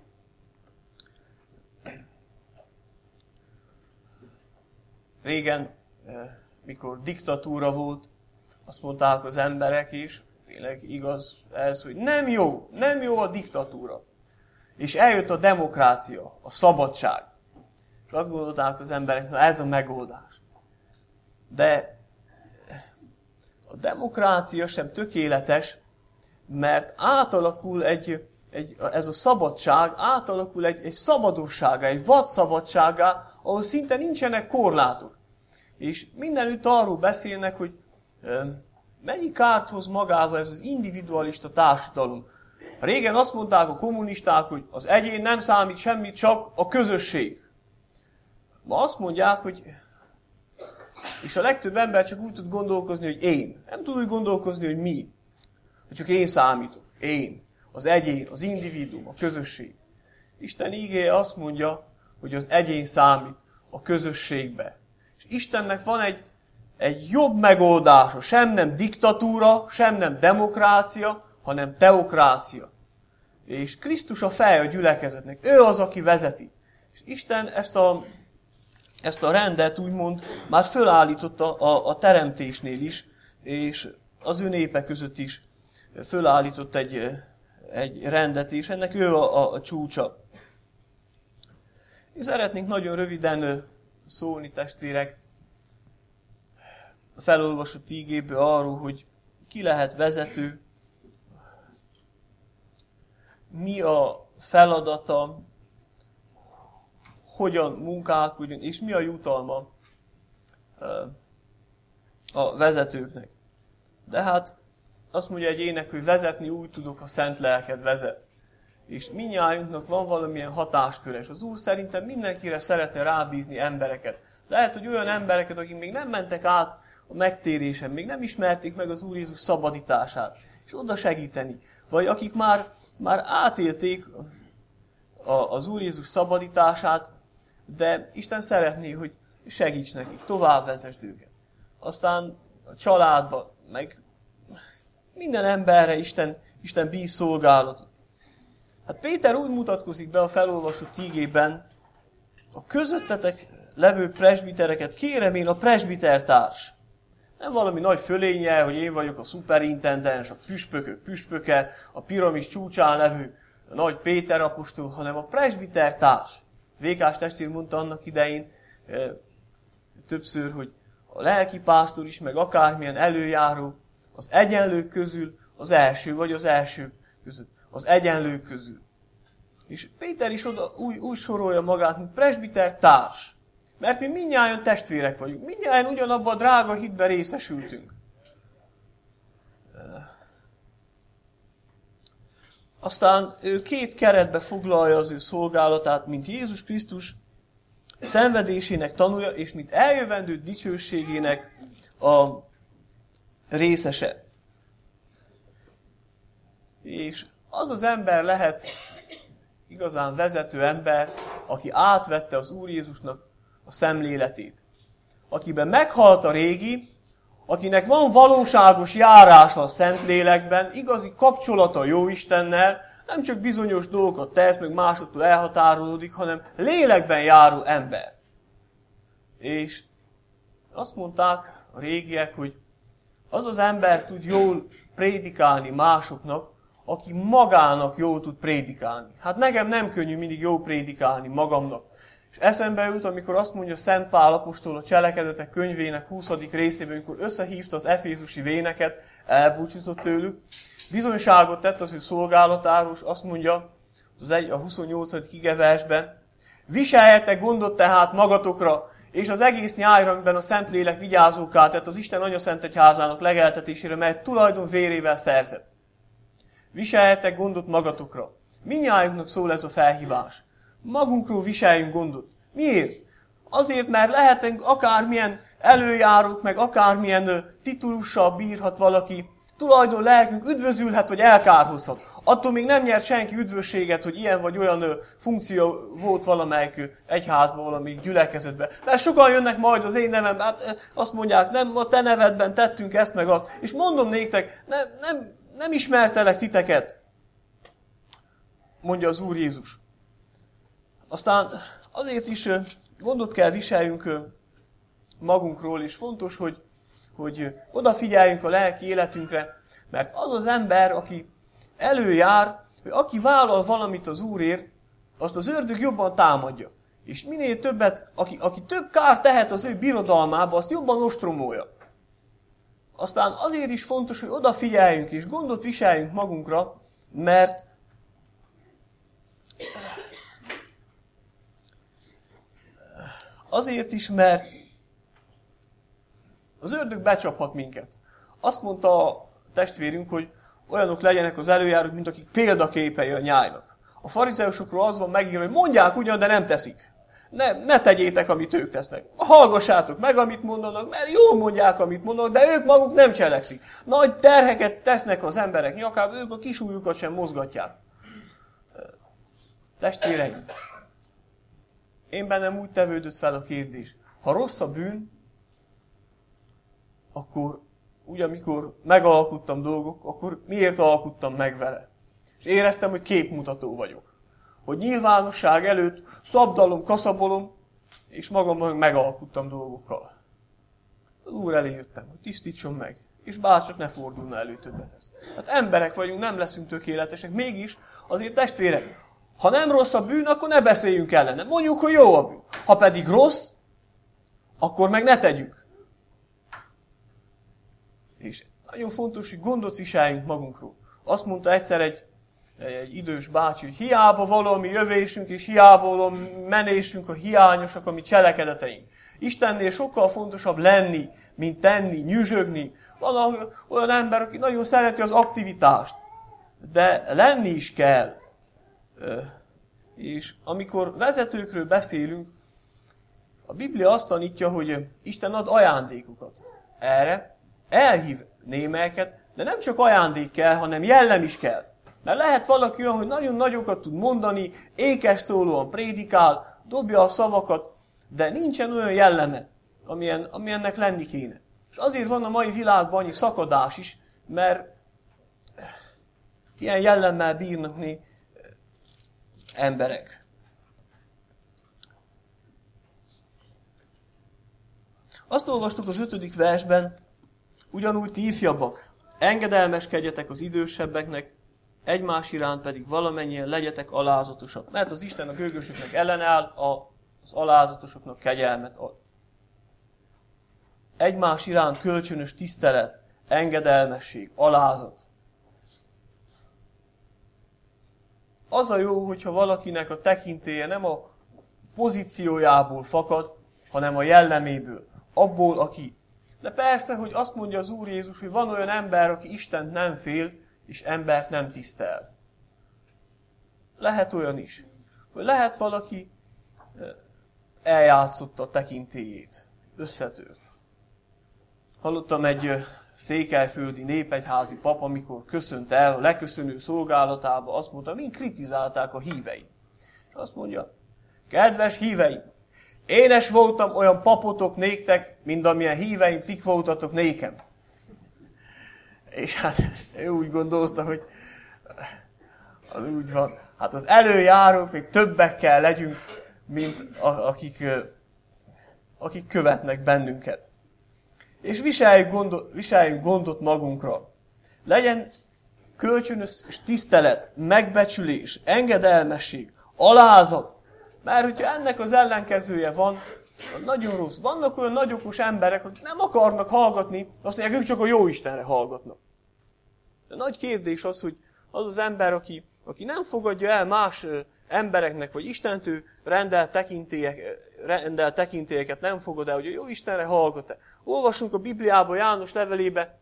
Régen, mikor diktatúra volt, azt mondták az emberek is, tényleg igaz ez, hogy nem jó a diktatúra. És eljött a demokrácia, a szabadság. És azt gondolták az emberek, na ez a megoldás. De a demokrácia sem tökéletes, mert átalakul ez a szabadság átalakul egy szabadosságá, egy vadszabadságá, ahol szinte nincsenek korlátok. És mindenütt arról beszélnek, hogy mennyi kárt hoz magával ez az individualista társadalom. Régen azt mondták a kommunisták, hogy az egyén nem számít semmit, csak a közösség. Ma azt mondják, hogy és a legtöbb ember csak úgy tud gondolkozni, hogy én. Nem tud úgy gondolkozni, hogy mi. Hogy csak én számítok. Én. Az egyén, az individuum, a közösség. Isten igéje azt mondja, hogy az egyén számít a közösségbe. És Istennek van egy jobb megoldása. Sem nem diktatúra, sem nem demokrácia, hanem teokrácia. És Krisztus a feje a gyülekezetnek. Ő az, aki vezeti. És Isten ezt a rendet úgymond már fölállította a teremtésnél is, és az ő népe között is fölállított egy rendet, és ennek ő a csúcsa. Én szeretnénk nagyon röviden szólni, testvérek, a felolvasott ígéből arról, hogy ki lehet vezető, mi a feladata, hogyan munkálkodjon, és mi a jutalma a vezetőknek. De hát azt mondja egy ének, hogy vezetni úgy tudok, ha szent lelked vezet. És mindnyájunknak van valamilyen hatásköre, és az Úr szerintem mindenkire szeretne rábízni embereket. Lehet, hogy olyan embereket, akik még nem mentek át a megtérésen, még nem ismerték meg az Úr Jézus szabadítását, és oda segíteni. Vagy akik már átélték az Úr Jézus szabadítását, de Isten szeretné, hogy segíts nekik, tovább vezesd őket. Aztán a családba, meg minden emberre Isten bíz szolgálatot. Hát Péter úgy mutatkozik be a felolvasott ígében, a közöttetek levő presbitereket kérem én a presbitertárs. Nem valami nagy fölénye, hogy én vagyok a szuperintendens, a püspökök püspöke, a piramis csúcsán levő a nagy Péter apostol, hanem a presbitertárs. Vékás testvér mondta annak idején többször, hogy a lelkipásztor is, meg akármilyen előjáró, az egyenlők közül az első, vagy az első között. Az egyenlők közül. És Péter is oda úgy sorolja magát, mint presbitertárs. Mert mi mindnyájan testvérek vagyunk. Mindnyájan ugyanabban a drága hitben részesültünk. Aztán ő két keretbe foglalja az ő szolgálatát, mint Jézus Krisztus szenvedésének tanúja, és mint eljövendő dicsőségének a részese. És az az ember lehet igazán vezető ember, aki átvette az Úr Jézusnak a szemléletét. Akiben meghalt a régi, akinek van valóságos járása a Szentlélekben, igazi kapcsolata a Jóistennel, nem csak bizonyos dolgokat tesz, meg másoktól elhatárolódik, hanem lélekben járó ember. És azt mondták a régiek, hogy az az ember tud jól prédikálni másoknak, aki magának jól tud prédikálni. Hát nekem nem könnyű mindig jól prédikálni magamnak. És eszembe jut, amikor azt mondja Szent Pál apostol a Cselekedetek könyvének 20. részében, amikor összehívta az efézusi véneket, elbúcsúzott tőlük, bizonyságot tett az ő szolgálatáról, és azt mondja a 28. igeversben, viseljetek gondot tehát magatokra, és az egész nyájra, amiben a Szentlélek vigyázóká tett az Isten Anyaszentegyházának legeltetésére, melyet tulajdon vérével szerzett. Viseljetek gondot magatokra. Mindnyájunknak szól ez a felhívás. Magunkról viseljünk gondot. Miért? Azért, mert lehetünk akármilyen előjárók, meg akármilyen titulussal bírhat valaki, tulajdon lelkünk üdvözülhet, vagy elkárhozhat. Attól még nem nyert senki üdvösséget, hogy ilyen vagy olyan funkció volt valamelyik egyházban, valamelyik gyülekezetben. Mert sokan jönnek majd az én nevemben, hát azt mondják, nem, a te nevedben tettünk ezt meg azt. És mondom néktek, nem ismertelek titeket, mondja az Úr Jézus. Aztán azért is gondot kell viseljünk magunkról, és fontos, hogy odafigyeljünk a lelki életünkre, mert az az ember, aki előjár, hogy aki vállal valamit az Úrért, azt az ördög jobban támadja. És minél többet, aki több kárt tehet az ő birodalmába, azt jobban ostromolja. Aztán azért is fontos, hogy odafigyeljünk és gondot viseljünk magunkra, mert azért is, mert az ördög becsaphat minket. Azt mondta a testvérünk, hogy olyanok legyenek az előjárók, mint akik példaképei a nyájnak. A farizeusokról az van megírva, hogy mondják ugyan, de nem teszik. Ne tegyétek, amit ők tesznek. Hallgassátok meg, amit mondanak, mert jól mondják, amit mondanak, de ők maguk nem cselekszik. Nagy terheket tesznek az emberek nyakába, ők a kis ujjukat sem mozgatják. Testvéreim, én bennem úgy tevődött fel a kérdés. Ha rossz a bűn, akkor úgy, amikor megalkuttam dolgok, akkor miért alkuttam meg vele? És éreztem, hogy képmutató vagyok. Hogy nyilvánosság előtt szabdalom, kaszabolom, és magamban megalkuttam dolgokkal. Az Úr elé jöttem, hogy tisztítson meg, és bárcsak ne fordulna elő többet ez. Hát emberek vagyunk, nem leszünk tökéletesek, mégis azért testvérek, ha nem rossz a bűn, akkor ne beszéljünk ellene. Mondjuk, hogy jó a bűn. Ha pedig rossz, akkor meg ne tegyük. És nagyon fontos, hogy gondot viseljünk magunkról. Azt mondta egyszer egy idős bácsi, hogy hiába valami jövésünk, és hiába valami menésünk, a hiányosak a mi cselekedeteink. Istennél sokkal fontosabb lenni, mint tenni, nyüzsögni. Van olyan ember, aki nagyon szereti az aktivitást, de lenni is kell. És amikor vezetőkről beszélünk, a Biblia azt tanítja, hogy Isten ad ajándékokat. Erre elhív némelyeket, de nem csak ajándék kell, hanem jellem is kell. Mert lehet valaki olyan, hogy nagyon nagyokat tud mondani, ékes szólóan prédikál, dobja a szavakat, de nincsen olyan jelleme, ami ennek lenni kéne. És azért van a mai világban annyi szakadás is, mert ilyen jellemmel bírnak emberek. Azt olvastuk az 5. versben, ugyanúgy ti ifjabbak, engedelmeskedjetek az idősebbeknek, egymás iránt pedig valamennyien legyetek alázatosak. Mert az Isten a gőgösöknek ellenáll, az alázatosoknak kegyelmet ad. Egymás iránt kölcsönös tisztelet, engedelmesség, alázat. Az a jó, hogyha valakinek a tekintélye nem a pozíciójából fakad, hanem a jelleméből, abból, aki. De persze, hogy azt mondja az Úr Jézus, hogy van olyan ember, aki Istent nem fél, és embert nem tisztel. Lehet olyan is. Hogy lehet valaki eljátszotta a tekintélyét, összetört. Hallottam egy székelyföldi népegyházi pap, amikor köszönt el a leköszönő szolgálatába, azt mondta, mind kritizálták a hívei. És azt mondja, kedves híveim, énes voltam olyan papotok néktek, mint amilyen híveim tik voltatok nékem. És hát ő úgy gondolta, hogy az úgy van. Hát az előjárók még többekkel legyünk, mint akik követnek bennünket. És viseljünk gondot magunkra. Legyen kölcsönös tisztelet, megbecsülés, engedelmesség, alázat. Mert hogyha ennek az ellenkezője van, nagyon rossz. Vannak olyan nagyokos emberek, akik nem akarnak hallgatni, azt mondják, ők csak a Jóistenre hallgatnak. De nagy kérdés az, hogy az az ember, aki nem fogadja el más embereknek, vagy Istentől rendelt tekintélyeket nem fogad el, hogy a Jóistenre hallgat-e. Olvassunk a Bibliában, János levelébe,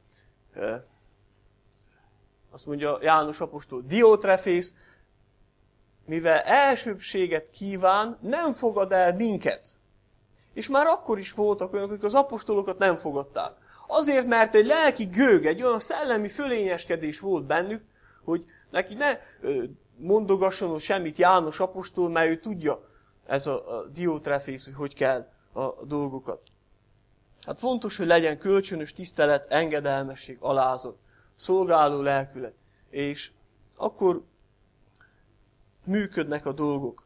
azt mondja János apostol, Diótrefész, mivel elsőbbséget kíván, nem fogad el minket. És már akkor is voltak olyanok, akik az apostolokat nem fogadták. Azért, mert egy lelki gőg, egy olyan szellemi fölényeskedés volt bennük, hogy neki ne mondogasson semmit János apostol, mert ő tudja, ez a Diótrefész, hogy kell a dolgokat. Hát fontos, hogy legyen kölcsönös tisztelet, engedelmesség, alázat, szolgáló lelkület, és akkor működnek a dolgok.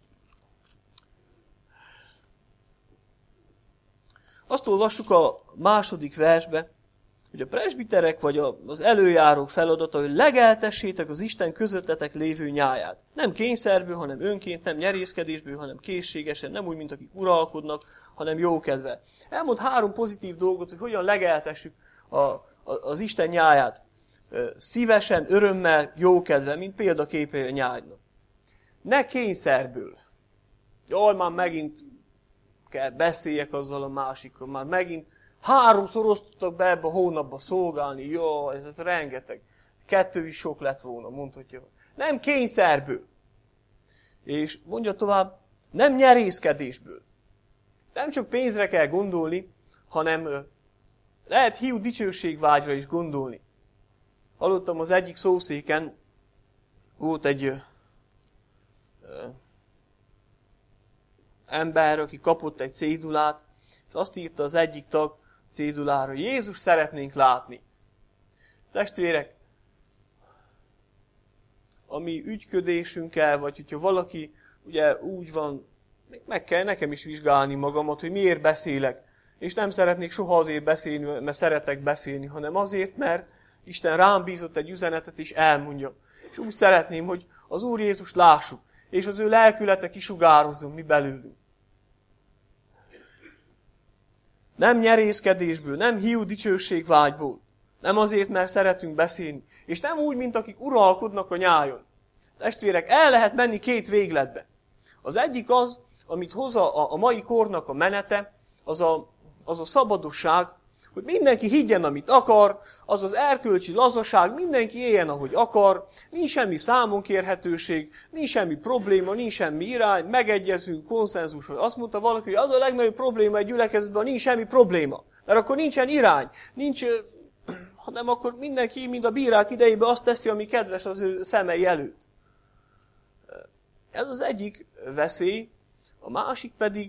Azt olvassuk a második versbe, hogy a presbiterek vagy az előjárók feladata, hogy legeltessétek az Isten közöttetek lévő nyáját. Nem kényszerből, hanem önként, nem nyerészkedésből, hanem készségesen, nem úgy, mint akik uralkodnak, hanem jókedvel. Elmond 3 pozitív dolgot, hogy hogyan legeltessük az Isten nyáját. Szívesen, örömmel, jókedvel, mint példaképe a nyájnak. Ne kényszerből. Jaj, már megint kell beszéljek azzal a másikkal, már megint 3-szor osztottak be ebbe a hónapba szolgálni, jó, ez rengeteg. 2 is sok lett volna, mondhatja. Nem kényszerből. És mondja tovább, nem nyerészkedésből. Nem csak pénzre kell gondolni, hanem lehet hiú dicsőségvágyra is gondolni. Hallottam az egyik szószéken, volt egy ember, aki kapott egy cédulát, és azt írta az egyik tag cédulára, hogy Jézus szeretnénk látni. Testvérek, a mi ügyködésünkkel, vagy hogyha valaki ugye úgy van, meg kell nekem is vizsgálni magamat, hogy miért beszélek. És nem szeretnék soha azért beszélni, mert szeretek beszélni, hanem azért, mert Isten rám bízott egy üzenetet, és elmondja. És úgy szeretném, hogy az Úr Jézus lássuk, és az ő lelkülete kisugározzon mi belőlünk. Nem nyerészkedésből, nem hiú dicsőségvágyból. Nem azért, mert szeretünk beszélni. És nem úgy, mint akik uralkodnak a nyájon. Testvérek, el lehet menni 2 végletbe. Az egyik az, amit hoz a mai kornak a menete, az a szabadosság, hogy mindenki higgyen, amit akar, az az erkölcsi lazaság, mindenki éljen, ahogy akar, nincs semmi számonkérhetőség, nincs semmi probléma, nincs semmi irány, megegyezünk, konszenzus, vagy azt mondta valaki, hogy az a legnagyobb probléma egy gyülekezetben, nincs semmi probléma, mert akkor nincsen irány, hanem akkor mindenki, mint a bírák idejében azt teszi, ami kedves az ő szemei előtt. Ez az egyik veszély, a másik pedig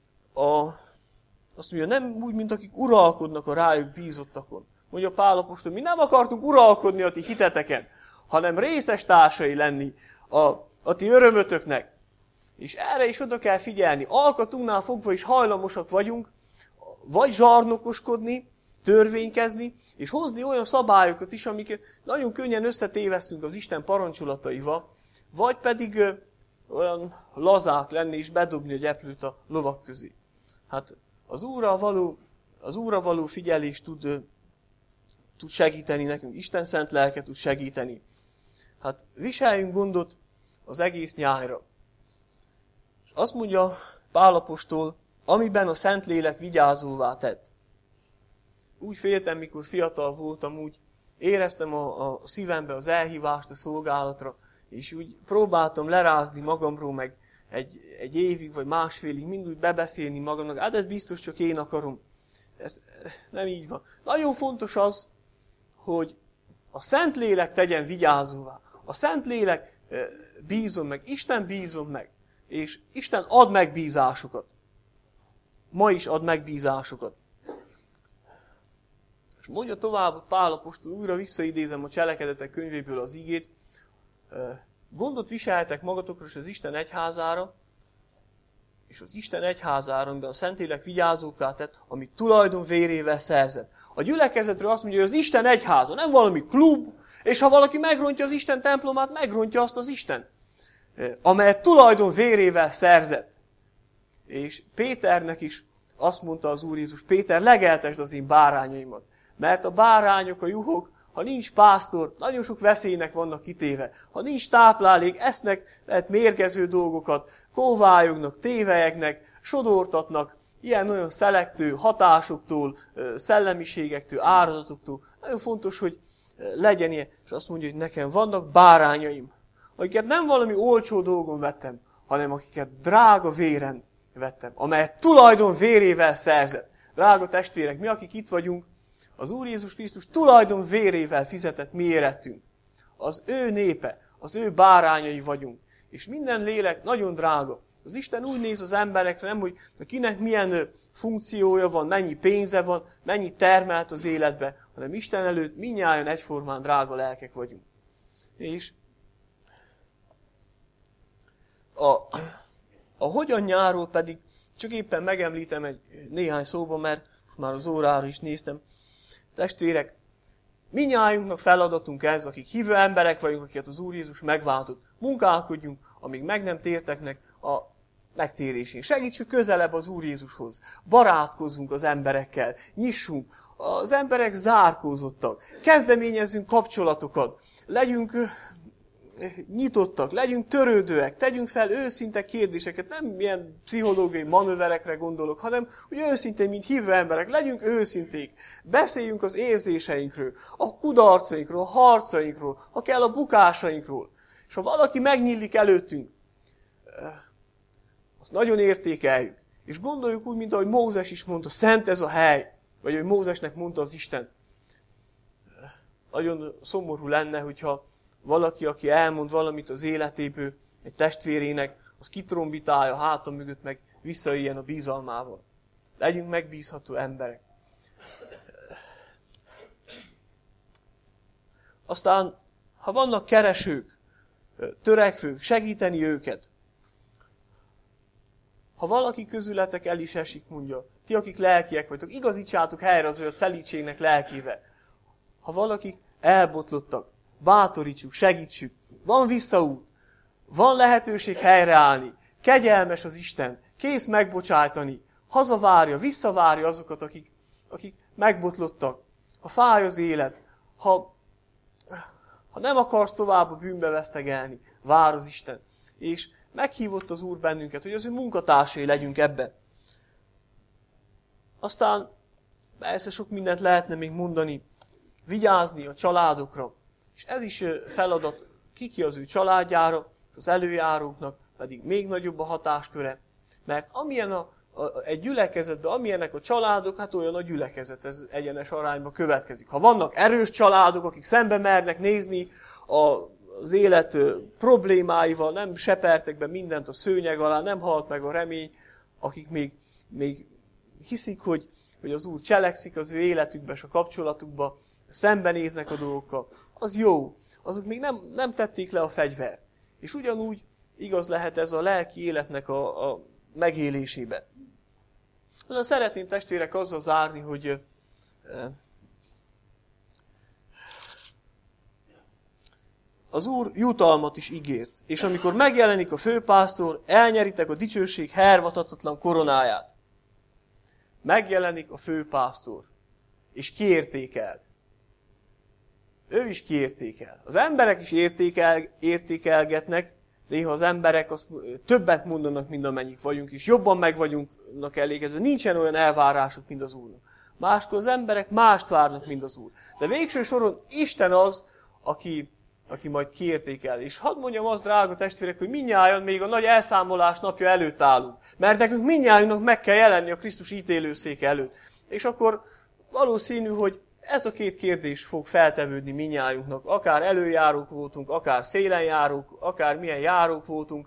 azt mondja, nem úgy, mint akik uralkodnak a rájuk bízottakon. Mondja Pál apostol, mi nem akartunk uralkodni a ti hiteteken, hanem részes társai lenni a ti örömötöknek. És erre is oda kell figyelni. Alkatunknál fogva is hajlamosak vagyunk, vagy zsarnokoskodni, törvénykezni, és hozni olyan szabályokat is, amiket nagyon könnyen összetévesztünk az Isten parancsolataival, vagy pedig olyan lazák lenni és bedobni a gyeplőt a lovak közé. Hát az Úrra való figyelés tud segíteni nekünk, Isten szent lelke tud segíteni. Hát viseljünk gondot az egész nyájra. És azt mondja Pál apostol, amiben a Szentlélek vigyázóvá tett. Úgy féltem, mikor fiatal voltam, úgy éreztem a szívembe az elhívást a szolgálatra, és úgy próbáltam lerázni magamról, meg egy évig vagy másfélig mind úgy bebeszélni magamnak, hát ez biztos csak én akarom. Ez nem így van. Nagyon fontos az, hogy a Szentlélek tegyen vigyázóvá. A Szentlélek bízom meg, Isten bízom meg, és Isten ad megbízásokat. Ma is ad megbízásokat. És mondja tovább Pál apostol, újra visszaidézem a Cselekedetek könyvéből az igét, gondot viseljetek magatokra és az Isten egyházára, és az Isten egyházára, amiben a Szentlélek vigyázóká tett, amit tulajdon vérével szerzett. A gyülekezetről azt mondja, hogy az Isten egyháza, nem valami klub, és ha valaki megrontja az Isten templomát, megrontja azt az Isten, amelyet tulajdon vérével szerzett. És Péternek is azt mondta az Úr Jézus, Péter, legeltesd az én bárányaimat, mert a bárányok, a juhok, ha nincs pásztor, nagyon sok veszélynek vannak kitéve. Ha nincs táplálék, esznek lehet mérgező dolgokat, kóvályognak, tévelyegnek, sodortatnak, ilyen olyan szelektő hatásoktól, szellemiségektől, áradatoktól. Nagyon fontos, hogy legyen ilyen. És azt mondja, hogy nekem vannak bárányaim, akiket nem valami olcsó dolgon vettem, hanem akiket drága véren vettem, amelyet tulajdon vérével szerzett. Drága testvérek, mi, akik itt vagyunk, az Úr Jézus Krisztus tulajdon vérével fizetett mi érettünk. Az ő népe, az ő bárányai vagyunk. És minden lélek nagyon drága. Az Isten úgy néz az emberekre, nem, hogy kinek milyen funkciója van, mennyi pénze van, mennyi termelt az életbe, hanem Isten előtt mindnyájan egyformán drága lelkek vagyunk. És a hogyanjáról pedig csak éppen megemlítem egy néhány szóban, mert most már az órára is néztem. Testvérek, mindnyájunknak feladatunk ez, akik hívő emberek vagyunk, akiket az Úr Jézus megváltott. Munkálkodjunk, amíg meg nem térteknek a megtérésén. Segítsük közelebb az Úr Jézushoz. Barátkozzunk az emberekkel. Nyissunk. Az emberek zárkózottak. Kezdeményezzünk kapcsolatokat. Legyünk nyitottak, legyünk törődőek, tegyünk fel őszinte kérdéseket, nem ilyen pszichológiai manőverekre gondolok, hanem hogy őszintén, mint hívő emberek, legyünk őszinték, beszéljünk az érzéseinkről, a kudarcainkról, a harcainkról, ha kell a bukásainkról. És ha valaki megnyílik előttünk, azt nagyon értékeljük. És gondoljuk úgy, mint ahogy Mózes is mondta, szent ez a hely, vagy ahogy Mózesnek mondta az Isten. Nagyon szomorú lenne, hogyha valaki, aki elmond valamit az életéből egy testvérének, az kitrombitálja a háta mögött, meg visszaéljen a bizalmával. Legyünk megbízható emberek. Aztán, ha vannak keresők, törekvők, segíteni őket. Ha valaki közületek el is esik, mondja, ti, akik lelkiek vagytok, igazítsátok helyre az olyat szelídségnek lelkével. Ha valakik elbotlottak, bátorítsuk, segítsük. Van visszaút, van lehetőség helyreállni. Kegyelmes az Isten, kész megbocsájtani, hazavárja, visszavárja azokat, akik megbotlottak. Ha fáj az élet, ha nem akarsz tovább a bűnbe vesztegelni, vár az Isten. És meghívott az Úr bennünket, hogy az ő munkatársai legyünk ebben. Aztán persze sok mindent lehetne még mondani, vigyázni a családokra. És ez is feladat ki az ő családjára, és az előjáróknak pedig még nagyobb a hatásköre. Mert amilyen egy gyülekezetben, amilyenek a családok, hát olyan a gyülekezet, ez egyenes arányba következik. Ha vannak erős családok, akik szembe mernek nézni az élet problémáival, nem sepertek be mindent a szőnyeg alá, nem halt meg a remény, akik még hiszik, hogy az Úr cselekszik az ő életükben és a kapcsolatukban, szembenéznek a dolgokkal, az jó. Azok még nem tették le a fegyvert. És ugyanúgy igaz lehet ez a lelki életnek a megélésébe. De szeretném, testvérek, azzal zárni, hogy az Úr jutalmat is ígért. És amikor megjelenik a főpásztor, elnyeritek a dicsőség hervadhatatlan koronáját. Megjelenik a főpásztor, és kiértékel. Ő is kiértékel. Az emberek is értékelgetnek, néha az emberek többet mondanak, mint amennyik vagyunk, és jobban meg vagyunk elégedve. Nincsen olyan elvárásuk, mint az Úrnak. Máskor az emberek mást várnak, mint az Úr. De végső soron Isten az, aki majd kiértékel. És hadd mondjam azt, drága testvérek, hogy mindnyájan még a nagy elszámolás napja előtt állunk. Mert nekünk mindnyájunknak meg kell jelenni a Krisztus ítélőszéke előtt. És akkor valószínű, hogy ez a két kérdés fog feltevődni mindnyájunknak. Akár előjárók voltunk, akár szélenjárók, akár milyen járók voltunk.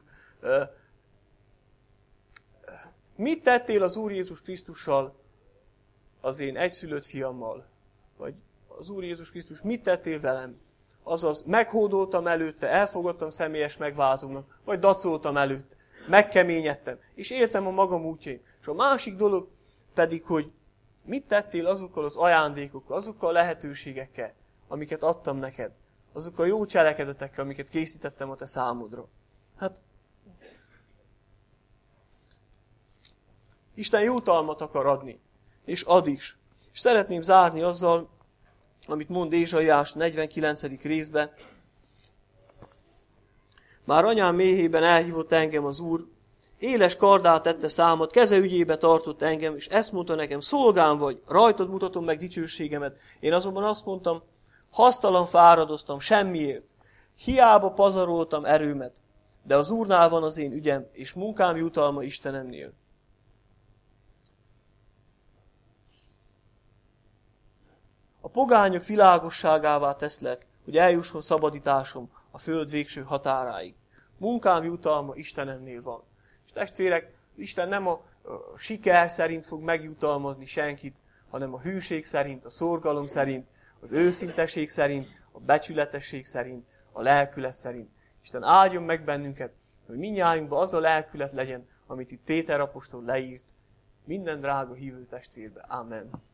Mit tettél az Úr Jézus Krisztussal, az én egyszülött fiammal? vagy az Úr Jézus Krisztus, mit tettél velem? Azaz, meghódoltam előtte, elfogadtam személyes megváltónak, vagy dacoltam előtte, megkeményedtem, és éltem a magam útjain. És a másik dolog pedig, hogy mit tettél azokkal az ajándékokkal, azokkal a lehetőségekkel, amiket adtam neked, azokkal a jó cselekedetekkel, amiket készítettem a te számodra. Hát, Isten jutalmat akar adni, és ad is. És szeretném zárni azzal, amit mond Ézsaiás 49. részben. Már anyám méhében elhívott engem az Úr, éles kardát tette számot, keze ügyébe tartott engem, és ezt mondta nekem, szolgám vagy, rajtad mutatom meg dicsőségemet. Én azonban azt mondtam, hasztalan fáradoztam semmiért, hiába pazaroltam erőmet, de az Úrnál van az én ügyem, és munkám jutalma Istenemnél. A pogányok világosságává teszlek, hogy eljusson szabadításom a föld végső határáig. Munkám jutalma Istenemnél van. És testvérek, Isten nem a siker szerint fog megjutalmazni senkit, hanem a hűség szerint, a szorgalom szerint, az őszinteség szerint, a becsületesség szerint, a lelkület szerint. Isten áldjon meg bennünket, hogy mindnyájunkban az a lelkület legyen, amit itt Péter apostol leírt minden drága hívő testvérbe. Amen.